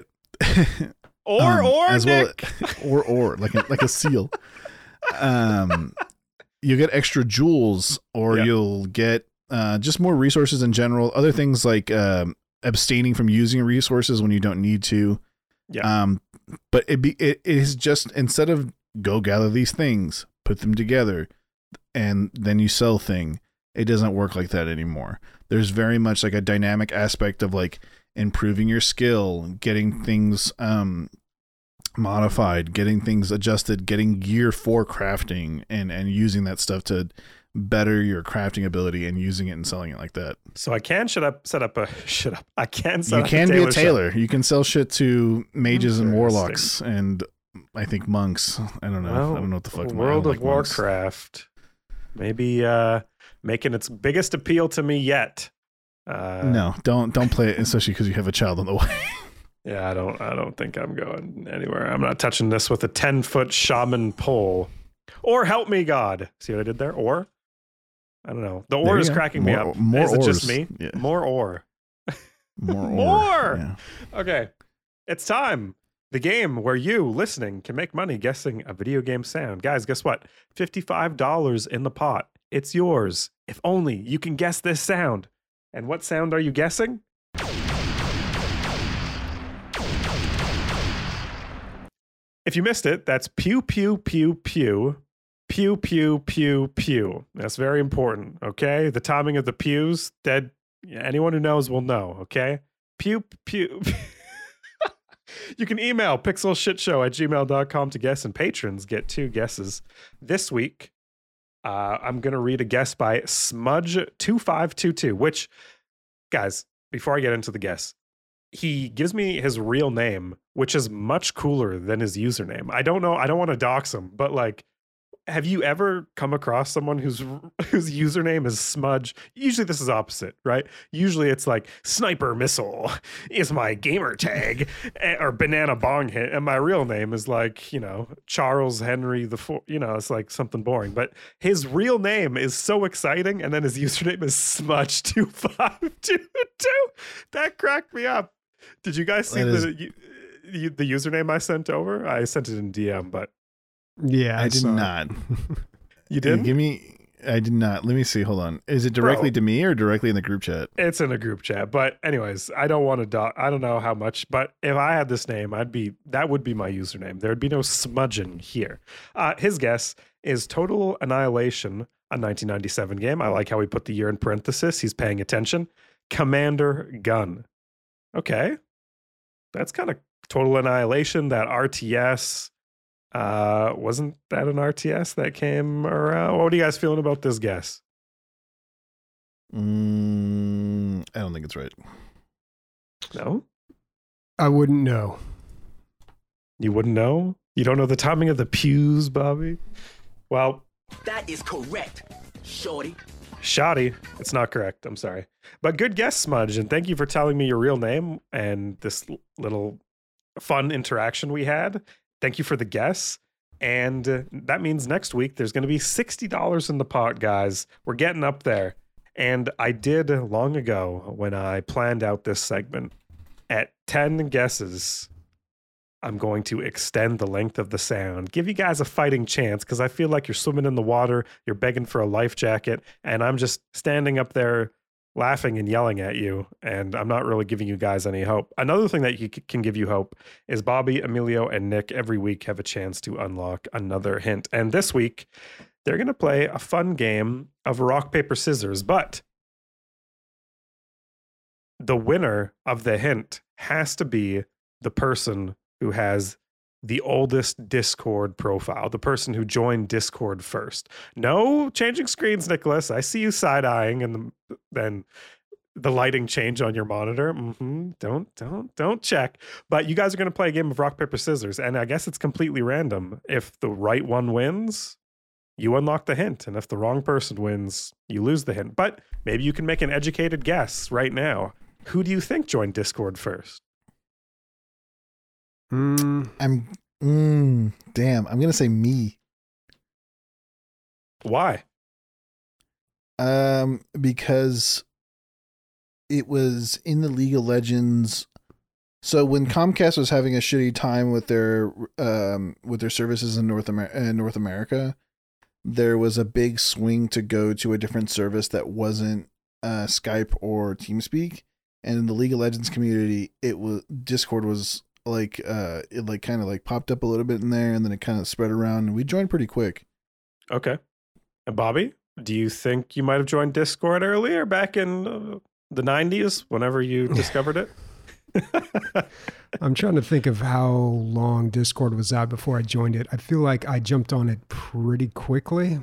as Nick. Well, or like a seal. You get extra jewels, or you'll get just more resources in general. Other things like abstaining from using resources when you don't need to. Yeah. But it is just, instead of go gather these things, put them together, and then you sell thing. It doesn't work like that anymore. There's very much like a dynamic aspect of like improving your skill, getting things modified, getting things adjusted, getting gear for crafting, and using that stuff to better your crafting ability and using it and selling it like that. So I can I can You can be a tailor. You can sell shit to mages and warlocks and I think monks. I don't know. Well, I don't know what the fuck. World of Warcraft. Maybe making its biggest appeal to me yet. No, don't play it, especially because you have a child on the way. Yeah, I don't think I'm going anywhere. I'm not touching this with a 10-foot shaman pole. Or help me, God. See what I did there? Or? I don't know. The ore is cracking me up. Is it just me? Yeah. More ore. More. Yeah. Okay. It's time. The game where you, listening, can make money guessing a video game sound. Guys, guess what? $55 in the pot. It's yours. If only you can guess this sound. And what sound are you guessing? If you missed it, that's pew, pew, pew, pew. Pew, pew, pew, pew. That's very important, okay? The timing of the pews, anyone who knows will know, okay? Pew, pew. You can email pixelshitshow@gmail.com to guess, and patrons get 2 guesses. This week, I'm going to read a guess by Smudge2522, which, guys, before I get into the guess, he gives me his real name, which is much cooler than his username. I don't know. I don't want to dox him, but like, have you ever come across someone whose username is Smudge? Usually this is opposite, right? Usually it's like Sniper Missile is my gamer tag, or Banana Bong Hit, and my real name is like, Charles Henry IV. It's like something boring. But his real name is so exciting, and then his username is Smudge2522. That cracked me up. Did you guys see the username I sent over? I sent it in DM, but. Yeah, I did not. You didn't? I did not. Let me see. Hold on. Is it directly to me or directly in the group chat? It's in a group chat. But anyways, I don't want to. I don't know how much. But if I had this name, that would be my username. There would be no smudging here. His guess is Total Annihilation, a 1997 game. I like how he put the year in parenthesis. He's paying attention. Commander Gun. Okay, that's kind of Total Annihilation. That RTS. Wasn't that an RTS that came around? What are you guys feeling about this guess? I don't think it's right. No? I wouldn't know. You wouldn't know? You don't know the timing of the pews, Bobby? Well, that is correct, shorty. Shoddy. It's not correct. I'm sorry. But good guess, Smudge, and thank you for telling me your real name and this little fun interaction we had. Thank you for the guess. And that means next week there's going to be $60 in the pot, guys. We're getting up there. And I did long ago when I planned out this segment. At 10 guesses, I'm going to extend the length of the sound, give you guys a fighting chance, because I feel like you're swimming in the water, you're begging for a life jacket, and I'm just standing up there laughing and yelling at you, and I'm not really giving you guys any hope. Another thing that can give you hope is Bobby, Emilio, and Nick every week have a chance to unlock another hint. And this week, they're going to play a fun game of rock, paper, scissors, but the winner of the hint has to be the person who has the oldest Discord profile, the person who joined Discord first. No changing screens, Nicholas. I see you side-eyeing and then the lighting change on your monitor. Don't check. But you guys are going to play a game of rock, paper, scissors, and I guess it's completely random. If the right one wins, you unlock the hint, and if the wrong person wins, you lose the hint. But maybe you can make an educated guess right now. Who do you think joined Discord first? Damn, I'm gonna say me. Why? Because it was in the League of Legends. So when Comcast was having a shitty time with their services in North America, there was a big swing to go to a different service that wasn't Skype or TeamSpeak, and in the League of Legends community, Discord was like it like kind of like popped up a little bit in there, and then it kind of spread around, and we joined pretty quick. Okay. And Bobby, do you think you might have joined Discord earlier back in the 90s whenever you discovered it? I'm trying to think of how long Discord was out before I joined it. I feel like I jumped on it pretty quickly.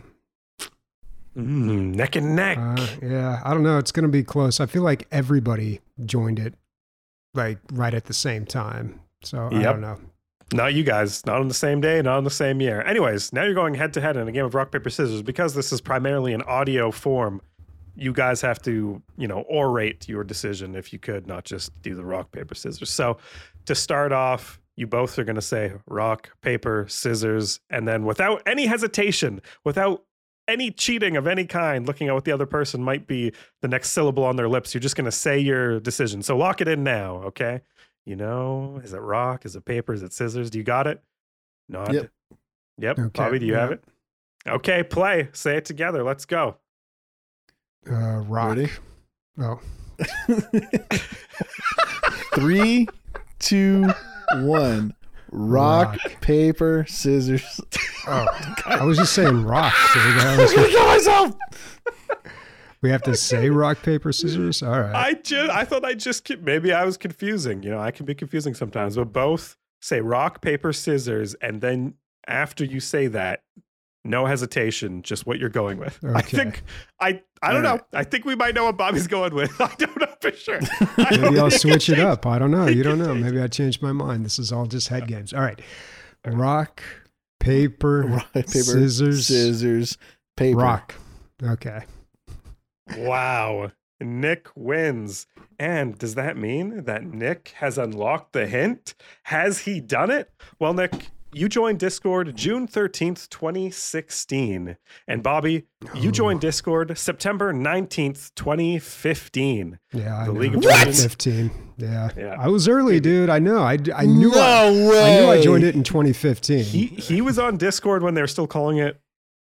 Neck and neck. Yeah, I don't know. It's going to be close. I feel like everybody joined it like right at the same time. So I don't know. Not you guys, not on the same day, not on the same year. Anyways, now you're going head to head in a game of rock, paper, scissors. Because this is primarily an audio form, you guys have to, orate your decision if you could, not just do the rock, paper, scissors. So to start off, you both are going to say rock, paper, scissors, and then without any hesitation, without any cheating of any kind, looking at what the other person might be the next syllable on their lips, you're just going to say your decision. So lock it in now, okay? Is it rock? Is it paper? Is it scissors? Do you got it? Nod. Yep. Okay. Bobby, do you have it? Okay, play. Say it together. Let's go. Rock. Ready? Oh. 3, 2, 1. Rock, paper, scissors. Oh, I was just saying rock. I'm gonna kill myself. We have to say rock, paper, scissors. All right. I thought maybe I was confusing. I can be confusing sometimes, but both say rock, paper, scissors, and then after you say that, no hesitation, just what you're going with. Okay. I don't know. I think we might know what Bobby's going with. I don't know for sure. Maybe I'll switch it up. I don't know. You don't know. Maybe I changed my mind. This is all just head games. All right. Rock, paper, scissors, paper. Rock. Okay. Wow. Nick wins. And does that mean that Nick has unlocked the hint? Has he done it? Well, Nick, you joined Discord June 13th, 2016. And Bobby, you joined Discord September 19th, 2015. Yeah, I the know. League of 2015. Yeah. I was early, dude. I know. I knew I joined it in 2015. He was on Discord when they were still calling it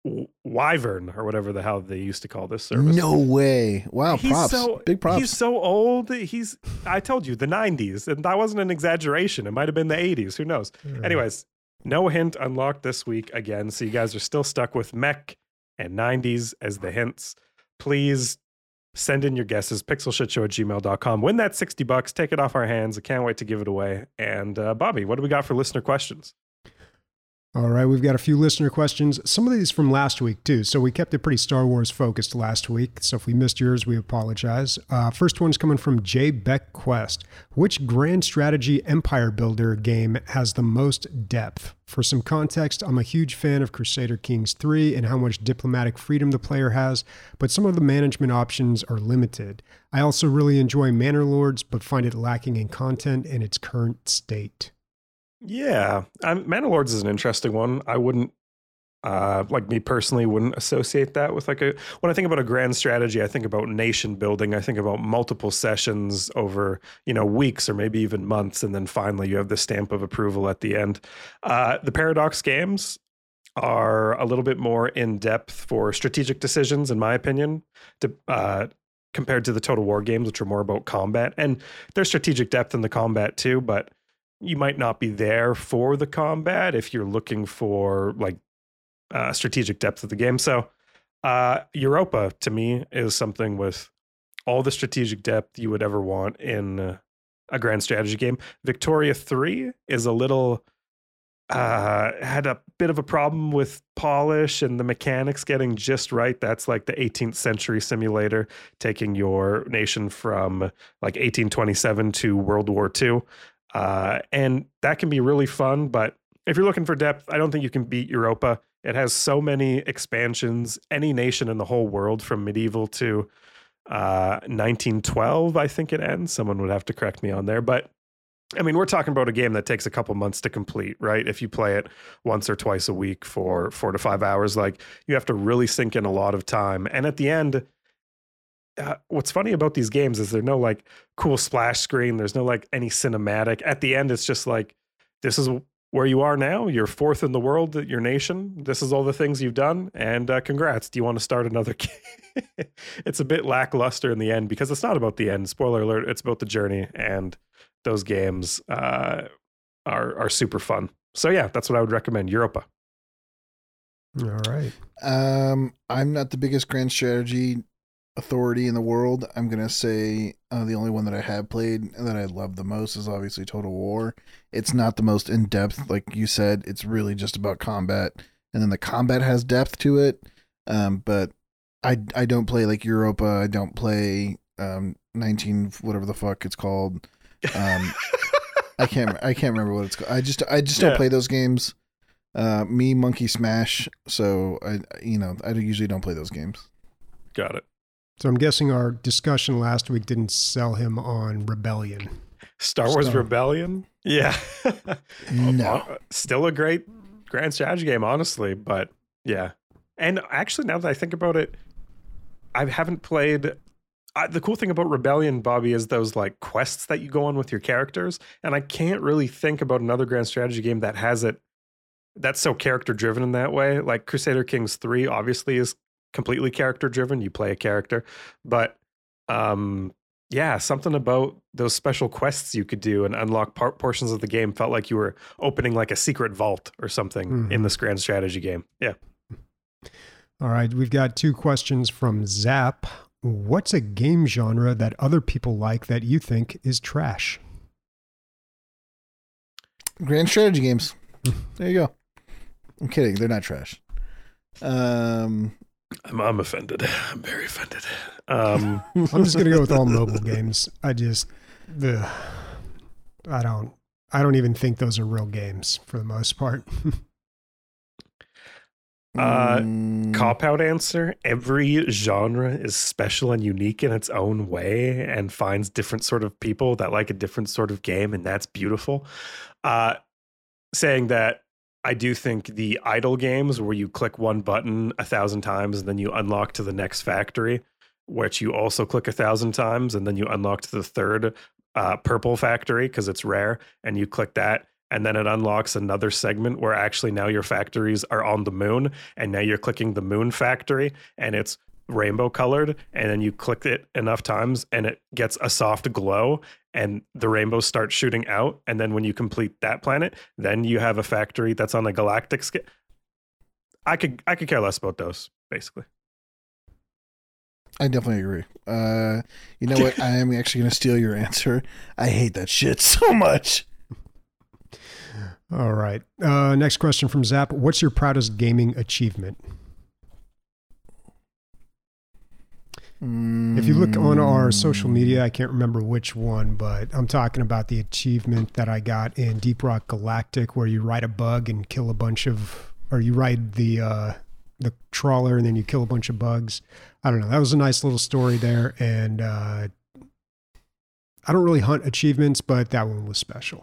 Wyvern or whatever the hell they used to call this service. No way. Wow. Props. Big props. He's so old. I told you, the 90s. And that wasn't an exaggeration. It might have been the 80s. Who knows? Anyways, no hint unlocked this week again. So you guys are still stuck with mech and 90s as the hints. Please send in your guesses. pixelshitshow@gmail.com. Win that $60. Take it off our hands. I can't wait to give it away. And Bobby, what do we got for listener questions? All right, we've got a few listener questions. Some of these from last week, too. So we kept it pretty Star Wars focused last week. So if we missed yours, we apologize. First one's coming from J. Beck Quest. Which grand strategy empire builder game has the most depth? For some context, I'm a huge fan of Crusader Kings 3 and how much diplomatic freedom the player has, but some of the management options are limited. I also really enjoy Manor Lords, but find it lacking in content in its current state. Yeah, Manor Lords is an interesting one. I wouldn't, like me personally, wouldn't associate that with when I think about a grand strategy, I think about nation building. I think about multiple sessions over, weeks or maybe even months. And then finally you have the stamp of approval at the end. The Paradox games are a little bit more in depth for strategic decisions, in my opinion, compared to the Total War games, which are more about combat. And there's strategic depth in the combat too, but you might not be there for the combat if you're looking for strategic depth of the game. So Europa, to me, is something with all the strategic depth you would ever want in a grand strategy game. Victoria 3 is a little, had a bit of a problem with polish and the mechanics getting just right. That's like the 18th century simulator, taking your nation from 1827 to World War II. And that can be really fun, but if you're looking for depth, I don't think you can beat Europa. It has so many expansions. Any nation in the whole world from medieval to 1912, I think it ends. Someone would have to correct me on there. But I mean, we're talking about a game that takes a couple months to complete, right? If you play it once or twice a week for 4 to 5 hours, you have to really sink in a lot of time. And at the end, what's funny about these games is there's no cool splash screen. There's no any cinematic. At the end, it's just this is where you are now. You're fourth in the world, your nation. This is all the things you've done, and congrats. Do you want to start another game? It's a bit lackluster in the end because it's not about the end. Spoiler alert, it's about the journey, and those games are super fun. So yeah, that's what I would recommend. Europa. All right. I'm not the biggest grand strategy authority in the world. I'm gonna say the only one that I have played and that I love the most is obviously Total War. It's not the most in depth, like you said. It's really just about combat, and then the combat has depth to it. But I don't play like Europa. I don't play 19 whatever the fuck it's called. I can't remember what it's called. I just don't play those games. Me Monkey Smash. So I usually don't play those games. Got it. So I'm guessing our discussion last week didn't sell him on Rebellion. Star Wars Rebellion? Yeah. No. Still a great grand strategy game, honestly, but yeah. And actually, now that I think about it, I haven't played... the cool thing about Rebellion, Bobby, is those like quests that you go on with your characters, and I can't really think about another grand strategy game that has it that's so character driven in that way. Like Crusader Kings 3 obviously is completely character driven. You play a character, but yeah, something about those special quests you could do and unlock portions of the game felt like you were opening like a secret vault or something in this grand strategy game. Yeah. All right, we've got 2 questions from Zap. What's a game genre that other people like that you think is trash? Grand strategy games. There you go. I'm kidding. They're not trash. I'm offended. I'm very offended. I'm just gonna go with all mobile games. I don't even think those are real games for the most part. Cop out answer. Every genre is special and unique in its own way and finds different sort of people that like a different sort of game, and that's beautiful. Saying that, I do think the idle games where you click one button 1,000 times and then you unlock to the next factory, which you also click 1,000 times and then you unlock to the third purple factory because it's rare, and you click that, and then it unlocks another segment where actually now your factories are on the moon, and now you're clicking the moon factory and it's rainbow colored, and then you click it enough times and it gets a soft glow and the rainbows start shooting out, and then when you complete that planet, then you have a factory that's on a galactic scale. I could care less about those, basically. I definitely agree. You know what? I am actually going to steal your answer. I hate that shit so much. All right. Next question from Zap. What's your proudest gaming achievement? If you look on our social media, I can't remember which one, but I'm talking about the achievement that I got in Deep Rock Galactic, where you ride a bug and kill a bunch of, or you ride the trawler and then you kill a bunch of bugs. I don't know. That was a nice little story there, and I don't really hunt achievements, but that one was special.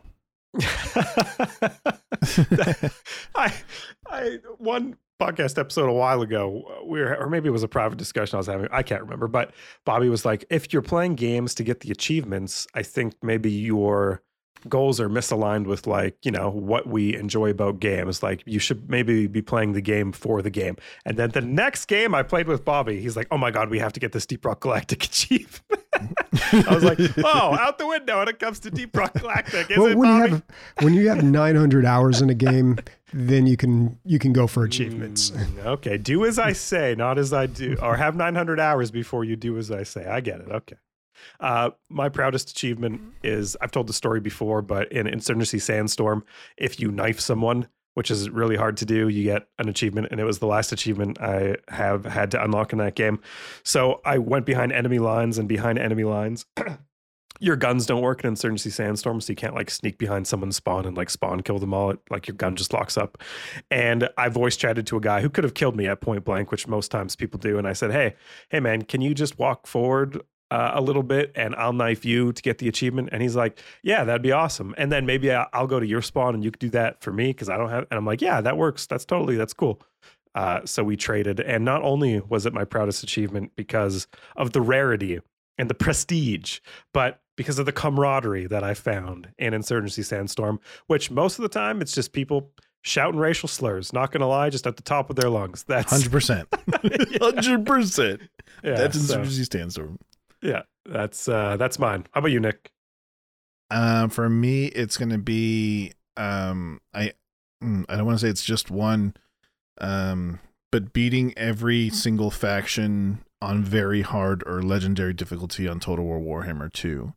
One podcast episode a while ago, or maybe it was a private discussion I was having, I can't remember, but Bobby was like, if you're playing games to get the achievements, I think maybe your goals are misaligned with, like, you know, what we enjoy about games. Like, you should maybe be playing the game for the game. And then the next game I played with Bobby, he's like, oh my God, we have to get this Deep Rock Galactic achievement. I was like, oh, out the window when it comes to Deep Rock Galactic, is it, Bobby? When you have 900 hours in a game, then you can go for achievements. Okay, do as I say, not as I do, or have 900 hours before you do as I say. I get it. Okay. My proudest achievement is, I've told the story before, but in Insurgency Sandstorm, if you knife someone, which is really hard to do, you get an achievement, and it was the last achievement I have had to unlock in that game. So I went behind enemy lines, and behind enemy lines, your guns don't work in Insurgency Sandstorm, so you can't like sneak behind someone's spawn and like spawn kill them all. Like, your gun just locks up. And I voice chatted to a guy who could have killed me at point blank, which most times people do. And I said, hey man, can you just walk forward a little bit and I'll knife you to get the achievement? And he's like, yeah, that'd be awesome. And then maybe I'll go to your spawn and you could do that for me because I don't have, and I'm like, yeah, that works. That's cool. So we traded. And not only was it my proudest achievement because of the rarity and the prestige, but because of the camaraderie that I found in Insurgency Sandstorm, which most of the time it's just people shouting racial slurs. Not gonna lie, just at the top of their lungs. That's 100%. 100%. Yeah, That's Insurgency Sandstorm. Yeah, that's mine. How about you, Nick? For me, it's gonna be I don't want to say it's just one, but beating every single faction on very hard or legendary difficulty on Total War Warhammer 2.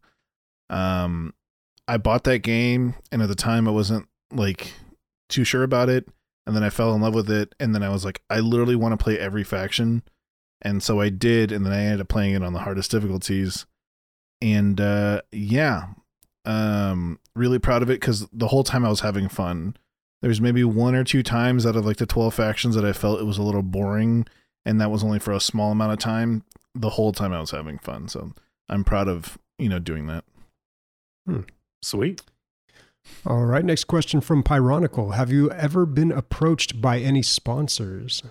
I bought that game, and at the time I wasn't like too sure about it, and then I fell in love with it, and then I was like, I literally want to play every faction, and so I did, and then I ended up playing it on the hardest difficulties, and really proud of it because the whole time I was having fun. There's maybe one or two times out of like the 12 factions that I felt it was a little boring, and that was only for a small amount of time. The whole time I was having fun, so I'm proud of doing that. Sweet. All right, next question from Pyronical. Have you ever been approached by any sponsors?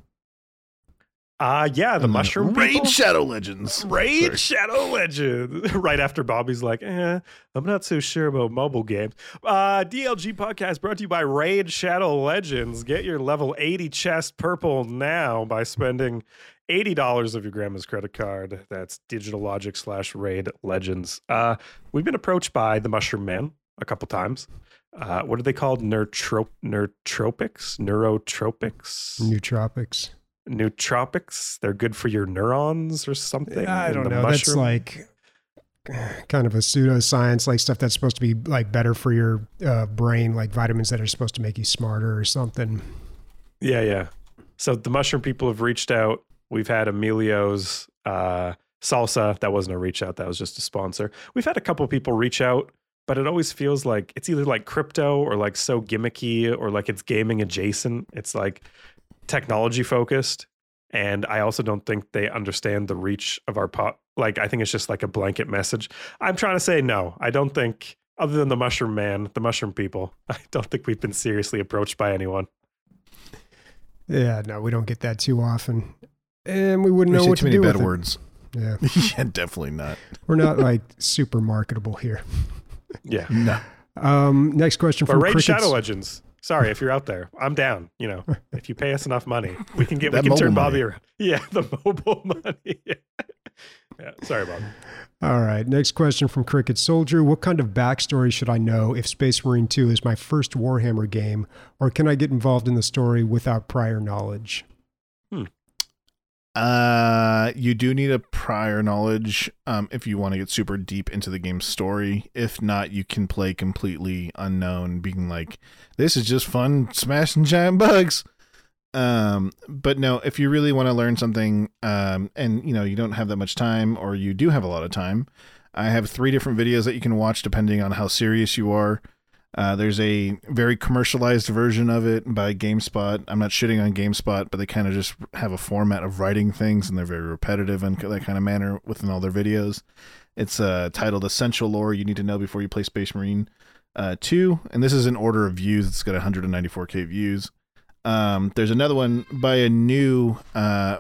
Yeah, the mushroom Raid people. Shadow Legends. Raid Shadow Legends. Right after Bobby's like, I'm not so sure about mobile games. DLG podcast brought to you by Raid Shadow Legends. Get your level 80 chest purple now by spending $80 of your grandma's credit card. That's Digital Logic /Raid Legends. We've been approached by the Mushroom Man a couple times. What are they called? Neurotropics? Nootropics. They're good for your neurons or something. I don't know. That's like kind of a pseudoscience, like stuff that's supposed to be like better for your brain, like vitamins that are supposed to make you smarter or something. Yeah. So the mushroom people have reached out. We've had Emilio's salsa. That wasn't a reach out. That was just a sponsor. We've had a couple people reach out, but it always feels like it's either like crypto or like so gimmicky or like it's gaming adjacent. It's like technology focused, and I also don't think they understand the reach of our like I think it's just like a blanket message. I'm trying to say no. I don't think, other than the Mushroom Man, the mushroom people, I don't think we've been seriously approached by anyone. Yeah, no, we don't get that too often, and we wouldn't know what to do with it. Too many bad words. Yeah, yeah, definitely not. We're not like super marketable here. Yeah, no. Next question from Raid Shadow Legends. Sorry, if you're out there, I'm down. If you pay us enough money, we can turn Bobby around. Yeah, the mobile money. Yeah. Sorry, Bobby. All right. Next question from Cricket Soldier. What kind of backstory should I know if Space Marine 2 is my first Warhammer game, or can I get involved in the story without prior knowledge? You do need a prior knowledge if you want to get super deep into the game's story. If not, you can play completely unknown, being like, this is just fun smashing giant bugs. But no, if you really want to learn something, and you don't have that much time, or you do have a lot of time, I have 3 different videos that you can watch depending on how serious you are. There's a very commercialized version of it by GameSpot. I'm not shitting on GameSpot, but they kind of just have a format of writing things, and they're very repetitive in that kind of manner within all their videos. It's titled Essential Lore You Need to Know Before You Play Space Marine 2, and this is in order of views. It's got 194k views. There's another one by a new what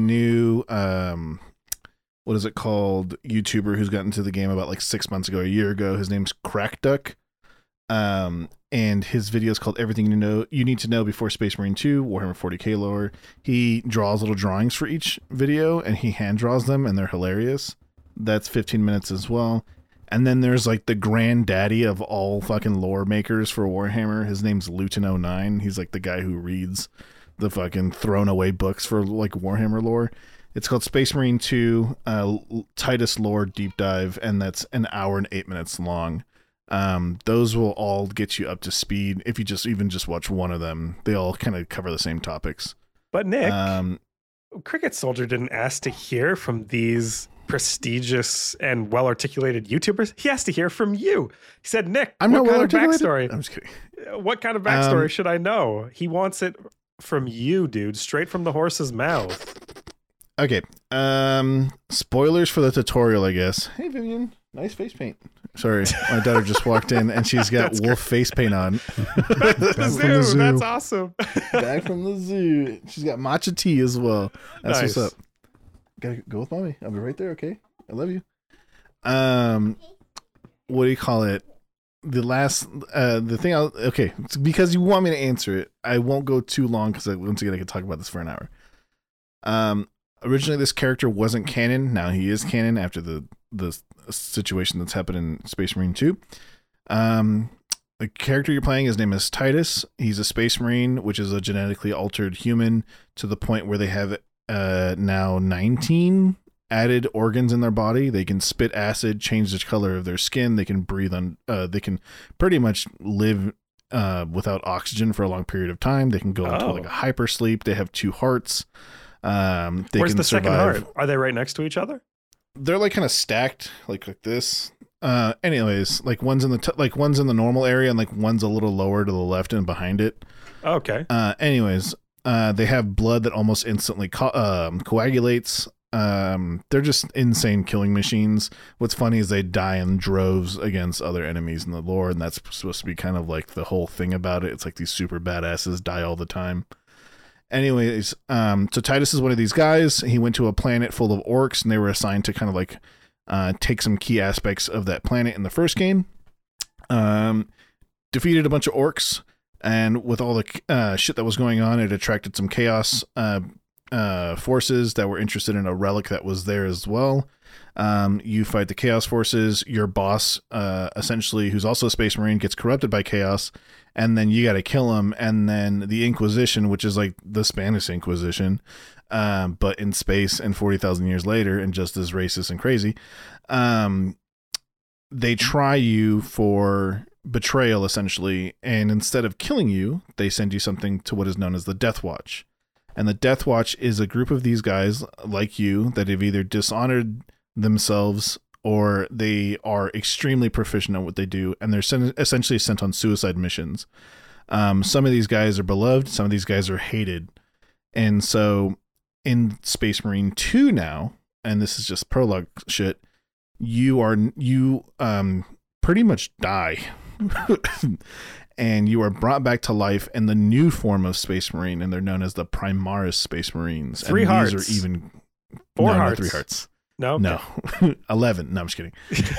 is it called, YouTuber who's gotten into the game about like 6 months ago, a year ago. His name's Crackduck. And his video is called Everything You Need to Know Before Space Marine 2 Warhammer 40k Lore. He draws little drawings for each video, and he hand draws them, and they're hilarious. That's 15 minutes as well. And then there's like the granddaddy of all fucking lore makers for Warhammer. His name's Luton09. He's like the guy who reads the fucking thrown away books for like Warhammer lore. It's called Space Marine 2 Titus Lore Deep Dive, and that's an hour and 8 minutes long. Those will all get you up to speed if you just watch one of them. They all kind of cover the same topics. But Nick, Cricket Soldier didn't ask to hear from these prestigious and well-articulated YouTubers. He has to hear from you. He said, Nick, I'm not well-articulated. Backstory? I'm just kidding. What kind of backstory should I know? He wants it from you, dude, straight from the horse's mouth. Okay. Spoilers for the tutorial, I guess. Hey, Vivian. Nice face paint. Sorry, my daughter just walked in and she's got wolf face paint on. Back from the zoo. That's awesome. Back from the zoo. She's got matcha tea as well. That's nice. What's up. Gotta go with mommy. I'll be right there, okay? I love you. What do you call it? The last, the thing. Okay, because you want me to answer it, I won't go too long because once again I could talk about this for an hour. Originally this character wasn't canon. Now he is canon after the situation that's happened in Space Marine 2. The character you're playing, his name is Titus. He's a Space Marine, which is a genetically altered human to the point where they have now 19 added organs in their body. They can spit acid, change the color of their skin. They can breathe on. They can pretty much live without oxygen for a long period of time. They can go into like a hypersleep. They have 2 hearts. Where's the second heart? Are they right next to each other? They're like kind of stacked, like this. Anyways, like one's in the one's in the normal area, and like one's a little lower to the left and behind it. Okay. Anyways, they have blood that almost instantly coagulates. They're just insane killing machines. What's funny is they die in droves against other enemies in the lore, and that's supposed to be kind of like the whole thing about it. It's like these super badasses die all the time. Anyways, so Titus is one of these guys. He went to a planet full of orcs, and they were assigned to kind of like take some key aspects of that planet in the first game. Defeated a bunch of orcs, and with all the shit that was going on, it attracted some chaos forces that were interested in a relic that was there as well. You fight the chaos forces. Your boss, essentially, who's also a Space Marine, gets corrupted by chaos, and then you got to kill him. And then the Inquisition, which is like the Spanish Inquisition, but in space and 40,000 years later, and just as racist and crazy, they try you for betrayal, essentially, and instead of killing you, they send you something to what is known as the Death Watch. And the Death Watch is a group of these guys like you that have either dishonored themselves or they are extremely proficient at what they do, and they're essentially sent on suicide missions. Some of these guys are beloved, some of these guys are hated. And so in Space Marine 2 now, and this is just prologue shit, you pretty much die. And you are brought back to life in the new form of Space Marine, and they're known as the Primaris Space Marines. 3 hearts. These are even 4 no, hearts. Not 3 hearts. No, no, 11. No, I'm just kidding.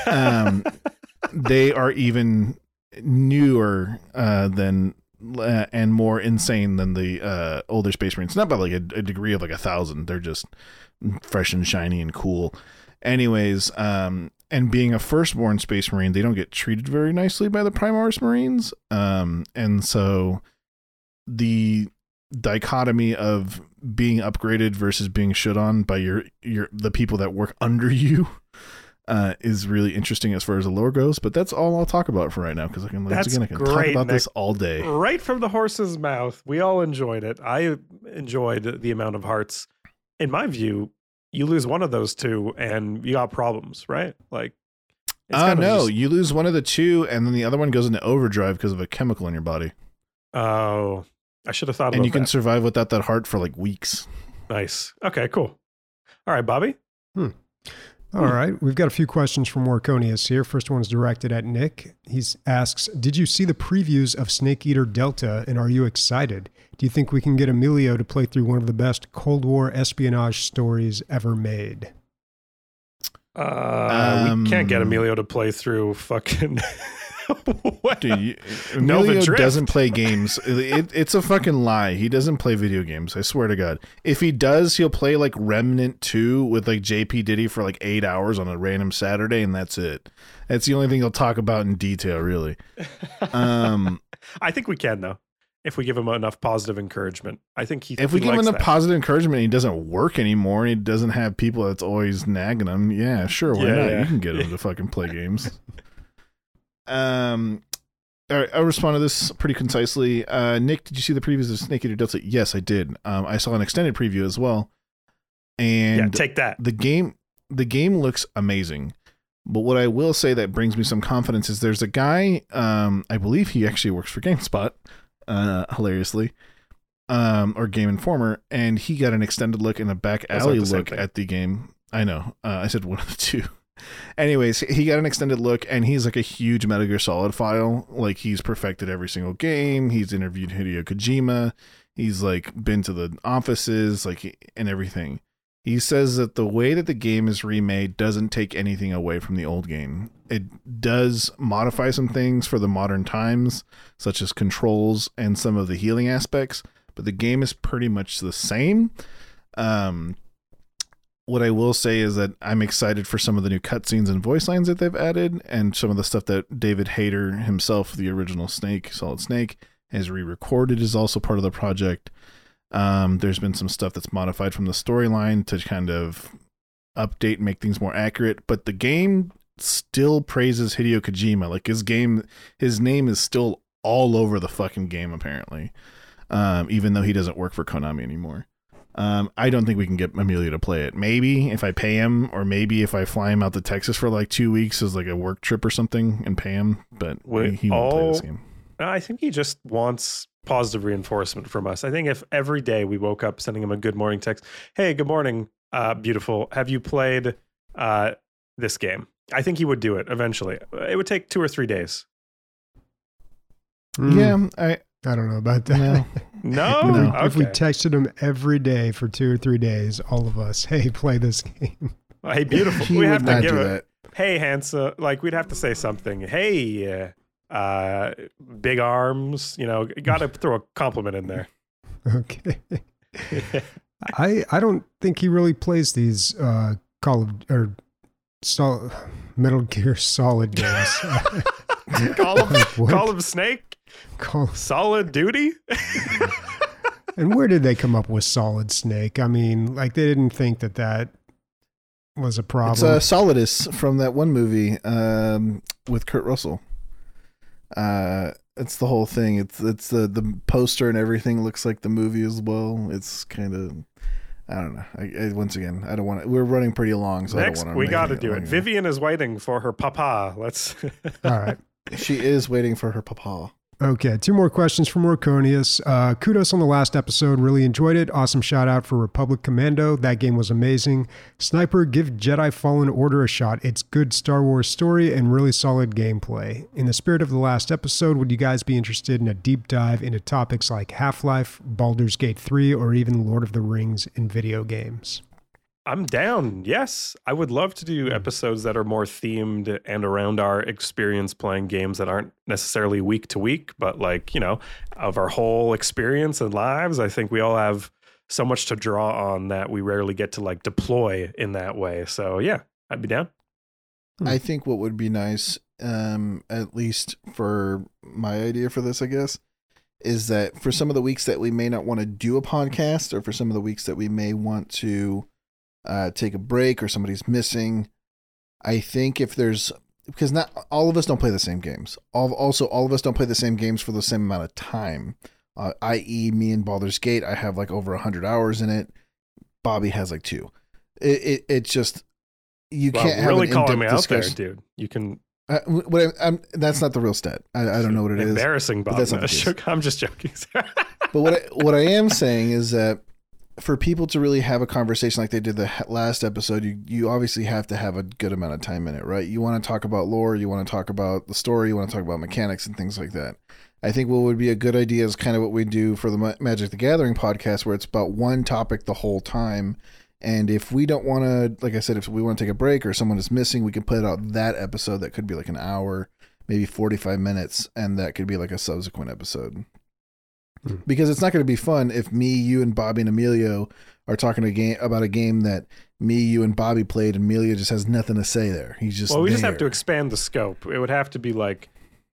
They are even newer than and more insane than the older Space Marines. Not by like a degree of like 1,000. They're just fresh and shiny and cool. Anyways, and being a firstborn Space Marine, they don't get treated very nicely by the Primaris Marines. And so the dichotomy of being upgraded versus being shit on by the people that work under you is really interesting as far as the lore goes. But that's all I'll talk about for right now, because I can talk about this all day. Right from the horse's mouth. We all enjoyed it. I enjoyed the amount of hearts. In my view, you lose one of those 2 and you got problems, right? Like, no, you lose one of the 2 and then the other one goes into overdrive because of a chemical in your body. Oh, I should have thought about that. And you can survive without that heart for like weeks. Nice. Okay, cool. All right, Bobby. All right. We've got a few questions from Morconius here. First one's directed at Nick. He asks, did you see the previews of Snake Eater Delta, and are you excited? Do you think we can get Emilio to play through one of the best Cold War espionage stories ever made? We can't get Emilio to play through fucking... Dude, Emilio doesn't play games. It's a fucking lie. He doesn't play video games. I swear to God. If he does, he'll play like Remnant 2 with like JP Diddy for like 8 hours on a random Saturday, and that's it. That's the only thing he'll talk about in detail, really. I think we can, though, if we give him enough positive encouragement. I think if we give him enough positive encouragement, he doesn't work anymore, and he doesn't have people that's always nagging him. Yeah, sure, why not? Yeah. You can get him to fucking play games. All right, I'll respond to this pretty concisely. Nick, did you see the previews of Snake Eater Delta? Yes, I did. I saw an extended preview as well. And take that. The game looks amazing. But what I will say that brings me some confidence is there's a guy, I believe he actually works for GameSpot, hilariously, or Game Informer, and he got an extended look and a back alley look at the game. I know. I said one of the 2. Anyways, he got an extended look, and he's like a huge Metal Gear Solid file. Like, he's perfected every single game. He's interviewed Hideo Kojima. He's like been to the offices, like, and everything. He says that the way that the game is remade doesn't take anything away from the old game. It does modify some things for the modern times, such as controls and some of the healing aspects, but the game is pretty much the same. What I will say is that I'm excited for some of the new cutscenes and voice lines that they've added, and some of the stuff that David Hayter himself, the original Snake, Solid Snake, has re-recorded is also part of the project. There's been some stuff that's modified from the storyline to kind of update and make things more accurate, but the game still praises Hideo Kojima. Like his name is still all over the fucking game, apparently, even though he doesn't work for Konami anymore. I don't think we can get Emilio to play it. Maybe if I pay him, or maybe if I fly him out to Texas for like 2 weeks as like a work trip or something and pay him, but he won't play this game. I think he just wants positive reinforcement from us. I think if every day we woke up sending him a good morning text, hey, good morning, beautiful, have you played this game? I think he would do it eventually. It would take 2 or 3 days. Yeah, I don't know about that. No? Okay. If we texted him every day for 2 or 3 days, all of us, hey, play this game. Hey, beautiful. He we would have to not give do it. that. Hey, handsome. Like, we'd have to say something. Hey, big arms. You know, got to throw a compliment in there. Okay. I don't think he really plays these Metal Gear Solid games. Call him Snake? Solid Duty? And where did they come up with Solid Snake? I mean, like, they didn't think that was a problem. It's Solidus from that one movie with Kurt Russell. It's the whole thing. It's the poster and everything looks like the movie as well. It's kind of, I don't know. Once again, I don't want to. We're running pretty long, so next I don't want to. We got to do it. Vivian is waiting for her papa. Let's. All right. She is waiting for her papa. Okay, 2 more questions from Orconius. Kudos on the last episode. Really enjoyed it. Awesome shout out for Republic Commando. That game was amazing. Sniper, give Jedi Fallen Order a shot. It's good Star Wars story and really solid gameplay. In the spirit of the last episode, would you guys be interested in a deep dive into topics like Half-Life, Baldur's Gate 3, or even Lord of the Rings in video games? I'm down. Yes. I would love to do episodes that are more themed and around our experience playing games that aren't necessarily week to week, but like, you know, of our whole experience and lives. I think we all have so much to draw on that we rarely get to like deploy in that way. So yeah, I'd be down. I think what would be nice, at least for my idea for this, I guess, is that for some of the weeks that we may not want to do a podcast, or for some of the weeks that we may want to take a break or somebody's missing, I think if there's, because not all of us don't play the same games. Also, all of us don't play the same games for the same amount of time. I.e., me and Baldur's Gate, I have like over 100 hours in it. Bobby has like 2. It's just, you can't have really an calling me in-depth out there, discussion. dude. You can. That's not the real stat. I don't know what it is. Embarrassing, Bob. That's not the case. I'm just joking. But what I am saying is that for people to really have a conversation like they did the last episode, you obviously have to have a good amount of time in it, right? You want to talk about lore, you want to talk about the story, you want to talk about mechanics and things like that. I think what would be a good idea is kind of what we do for the Magic the Gathering podcast, where it's about one topic the whole time. And if we don't want to, like I said, if we want to take a break or someone is missing, we can put out that episode that could be like an hour, maybe 45 minutes, and that could be like a subsequent episode. Because it's not going to be fun if me, you, and Bobby and Emilio are talking about a game that me, you, and Bobby played, and Emilio just has nothing to say there. He's just we just have to expand the scope. It would have to be like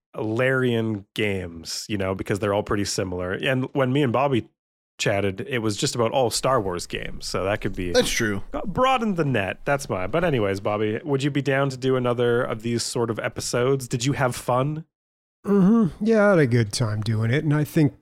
Larian games, you know, because they're all pretty similar. And when me and Bobby chatted, it was just about all Star Wars games. So that could be... That's true. Broaden the net. That's mine. But anyways, Bobby, would you be down to do another of these sort of episodes? Did you have fun? Mm-hmm. Yeah, I had a good time doing it, and I think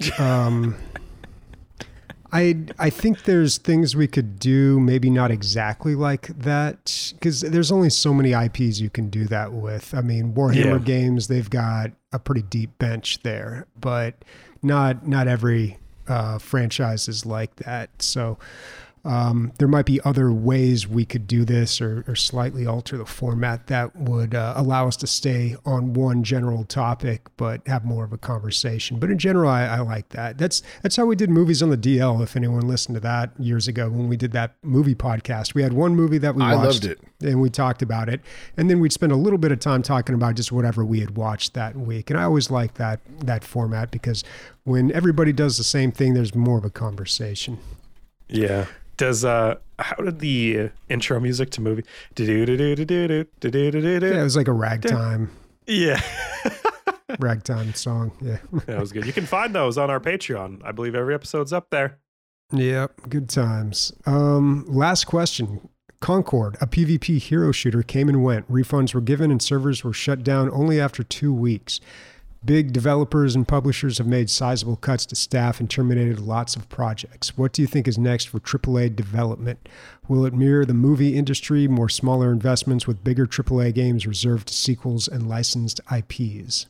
I think there's things we could do, maybe not exactly like that, because there's only so many IPs you can do that with. I mean, Warhammer games, they've got a pretty deep bench there, but not every franchise is like that. So There might be other ways we could do this or slightly alter the format that would allow us to stay on one general topic, but have more of a conversation. But in general, I like that. That's how we did Movies on the DL. If anyone listened to that years ago when we did that movie podcast, we had one movie that we watched. I loved it. And we talked about it. And then we'd spend a little bit of time talking about just whatever we had watched that week. And I always like that format because when everybody does the same thing, there's more of a conversation. Yeah. How did the intro music to movie? Yeah, it was like a ragtime. Yeah. Ragtime song. Yeah. That was good. You can find those on our Patreon. I believe every episode's up there. Yep. Good times. Last question. Concord, a PvP hero shooter, came and went. Refunds were given and servers were shut down only after 2 weeks. Big developers and publishers have made sizable cuts to staff and terminated lots of projects. What do you think is next for AAA development? Will it mirror the movie industry, more smaller investments with bigger AAA games reserved to sequels and licensed IPs?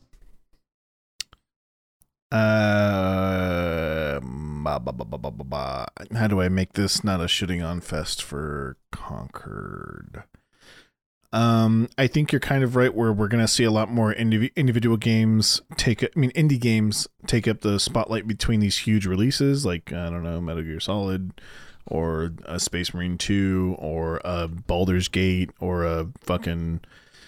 How do I make this not a shitting on fest for Concord? I think you're kind of right where we're going to see a lot more individual games indie games take up the spotlight between these huge releases like, I don't know, Metal Gear Solid or a Space Marine 2 or a Baldur's Gate or a fucking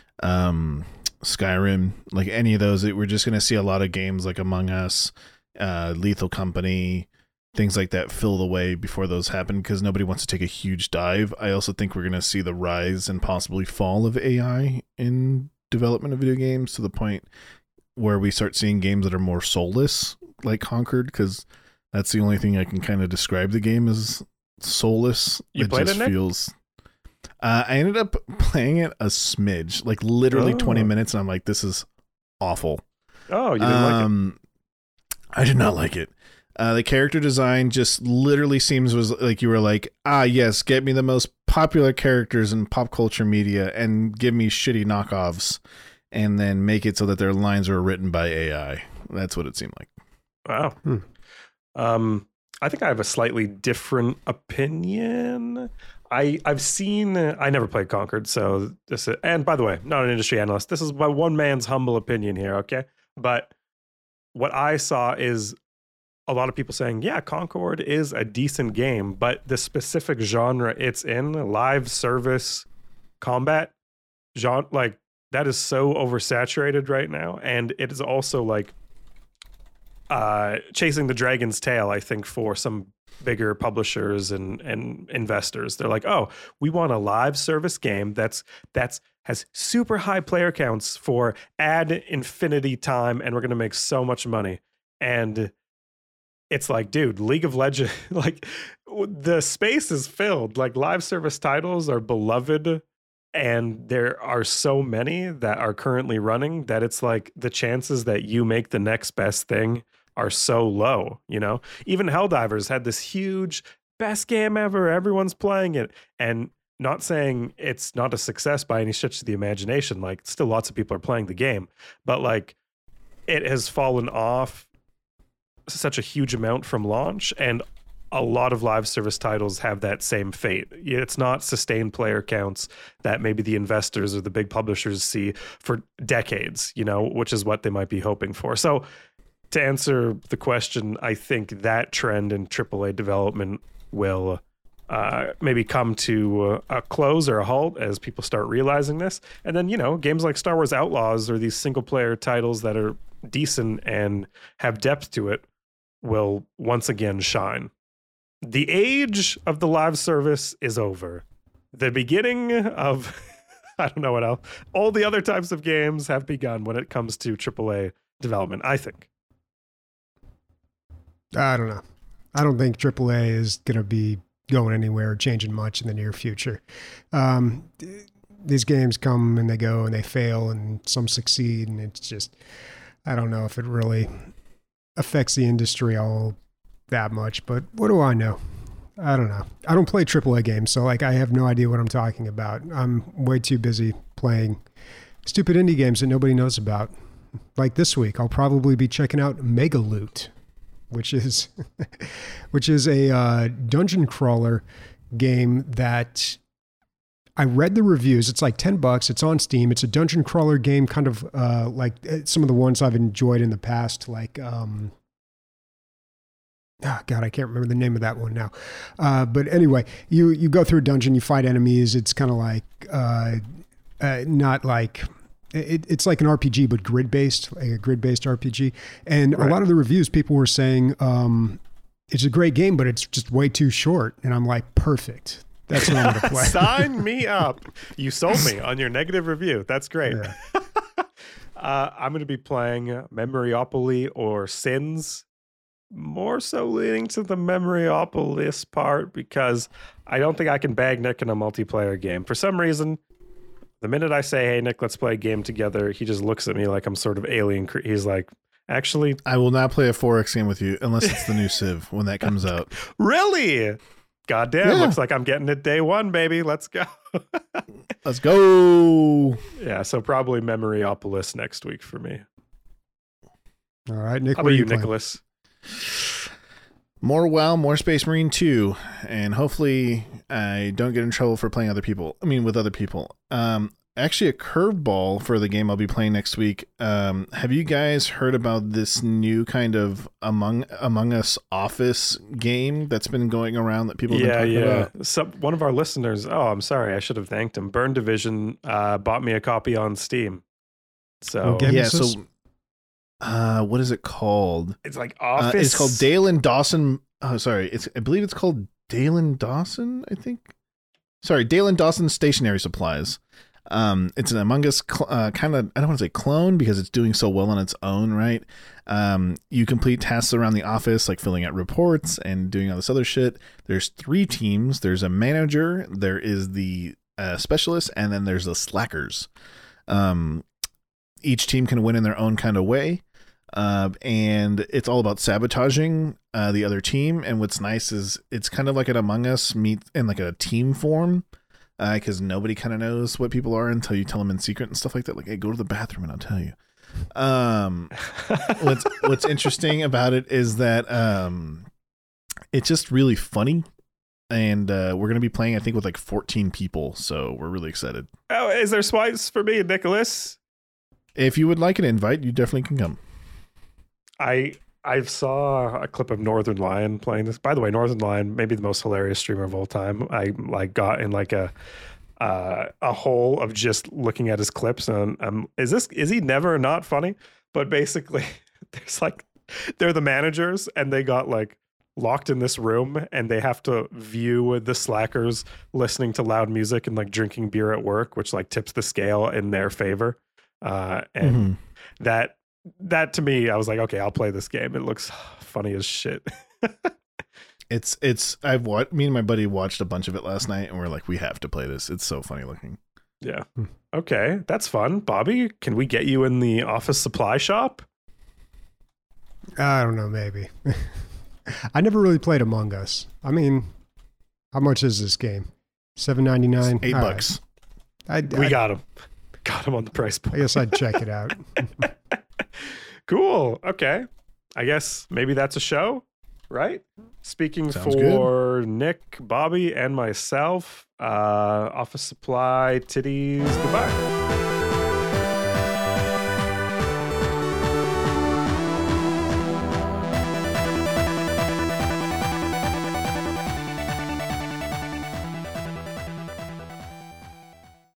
Skyrim, like any of those. We're just going to see a lot of games like Among Us, Lethal Company, things like that fill the way before those happen because nobody wants to take a huge dive. I also think we're going to see the rise and possibly fall of AI in development of video games to the point where we start seeing games that are more soulless, like Concord, because that's the only thing I can kind of describe the game as soulless. You played it, Nick? I ended up playing it a smidge, like literally 20 minutes, and I'm like, this is awful. Oh, you didn't like it? I did not like it. The character design just literally was like you were like, yes, get me the most popular characters in pop culture media and give me shitty knockoffs and then make it so that their lines were written by AI. That's what it seemed like. Wow. I think I have a slightly different opinion. I never played Concord, so and by the way, not an industry analyst. This is my one man's humble opinion here, okay? But what I saw is a lot of people saying, yeah, Concord is a decent game, but the specific genre it's in, live service combat genre, like that is so oversaturated right now. And it is also like chasing the dragon's tail, I think, for some bigger publishers and investors. They're like, oh, we want a live service game that's has super high player counts for ad infinity time, and we're going to make so much money. And it's like, dude, League of Legends, like the space is filled. Like live service titles are beloved, and there are so many that are currently running that it's like the chances that you make the next best thing are so low, you know? Even Helldivers had this huge best game ever. Everyone's playing it. And not saying it's not a success by any stretch of the imagination. Like still lots of people are playing the game, but like it has fallen off such a huge amount from launch, and a lot of live service titles have that same fate. It's not sustained player counts that maybe the investors or the big publishers see for decades, you know, which is what they might be hoping for. So to answer the question, I think that trend in AAA development will maybe come to a close or a halt as people start realizing this. And then, you know, games like Star Wars Outlaws or these single player titles that are decent and have depth to it will once again shine. The age of the live service is over. The beginning of, I don't know what else, all the other types of games have begun when it comes to AAA development, I think. I don't know. I don't think AAA is going to be going anywhere or changing much in the near future. These games come and they go and they fail and some succeed, and it's just, I don't know if it really affects the industry all that much, but what do I know? I don't know. I don't play AAA games, so like I have no idea what I'm talking about. I'm way too busy playing stupid indie games that nobody knows about. Like this week, I'll probably be checking out Megaloot, which is a dungeon crawler game that I read the reviews. It's like $10. It's on Steam. It's a dungeon crawler game, kind of like some of the ones I've enjoyed in the past, like God, I can't remember the name of that one now. But anyway, you go through a dungeon, you fight enemies. It's kind of like not like it's like an RPG, but grid-based, like a grid-based RPG. And a lot of the reviews, people were saying it's a great game, but it's just way too short. And I'm like, perfect. That's what I'm going to play. Sign me up. You sold me on your negative review. That's great. Yeah. I'm going to be playing Memoryopoly or Sins. More so leaning to the Memoryopolis part because I don't think I can bag Nick in a multiplayer game. For some reason, the minute I say, hey, Nick, let's play a game together, he just looks at me like I'm sort of alien. He's like, actually, I will not play a 4X game with you unless it's the new Civ when that comes out. Really? Goddamn, looks like I'm getting it day one, baby. Let's go. Let's go. Yeah, so probably Memoryopolis next week for me. All right, Nick. How about you, Nicholas? More WoW, more Space Marine 2, and hopefully I don't get in trouble for playing with other people. Actually, a curveball for the game I'll be playing next week. Have you guys heard about this new kind of Among Us Office game that's been going around that people have been talking about? So one of our listeners, I'm sorry, I should have thanked him. Burn Division bought me a copy on Steam. So what is it called? It's like Office. It's called Dale and Dawson. Oh, sorry. I believe it's called Dale and Dawson, I think. Sorry, Dale and Dawson Stationery Supplies. It's an Among Us kind of, I don't want to say clone because it's doing so well on its own, right? You complete tasks around the office, like filling out reports and doing all this other shit. There's 3 teams. There's a manager, there is the specialist, and then there's the slackers. Each team can win in their own kind of way. And it's all about sabotaging the other team. And what's nice is it's kind of like an Among Us meet in like a team form, because nobody kind of knows what people are until you tell them in secret and stuff like that. Like, hey, go to the bathroom and I'll tell you. What's interesting about it is that it's just really funny. And we're going to be playing, I think, with like 14 people. So we're really excited. Oh, is there swipes for me, Nicholas? If you would like an invite, you definitely can come. I saw a clip of Northern Lion playing this. By the way, Northern Lion, maybe the most hilarious streamer of all time. I got in like a hole of just looking at his clips, and is he never not funny? But basically, they're the managers, and they got like locked in this room, and they have to view the slackers listening to loud music and like drinking beer at work, which like tips the scale in their favor. And that to me, I was like, okay, I'll play this game. It looks funny as shit. Me and my buddy watched a bunch of it last night and we're like, we have to play this. It's so funny looking. Yeah. Okay. That's fun. Bobby, can we get you in the office supply shop? I don't know. Maybe. I never really played Among Us. I mean, how much is this game? $7.99. $8. We got him. Got him on the price point. I guess I'd check it out. Cool. Okay. I guess maybe that's a show, right? Speaking Sounds for good. Nick, Bobby, and myself, Office Supply Titties, goodbye.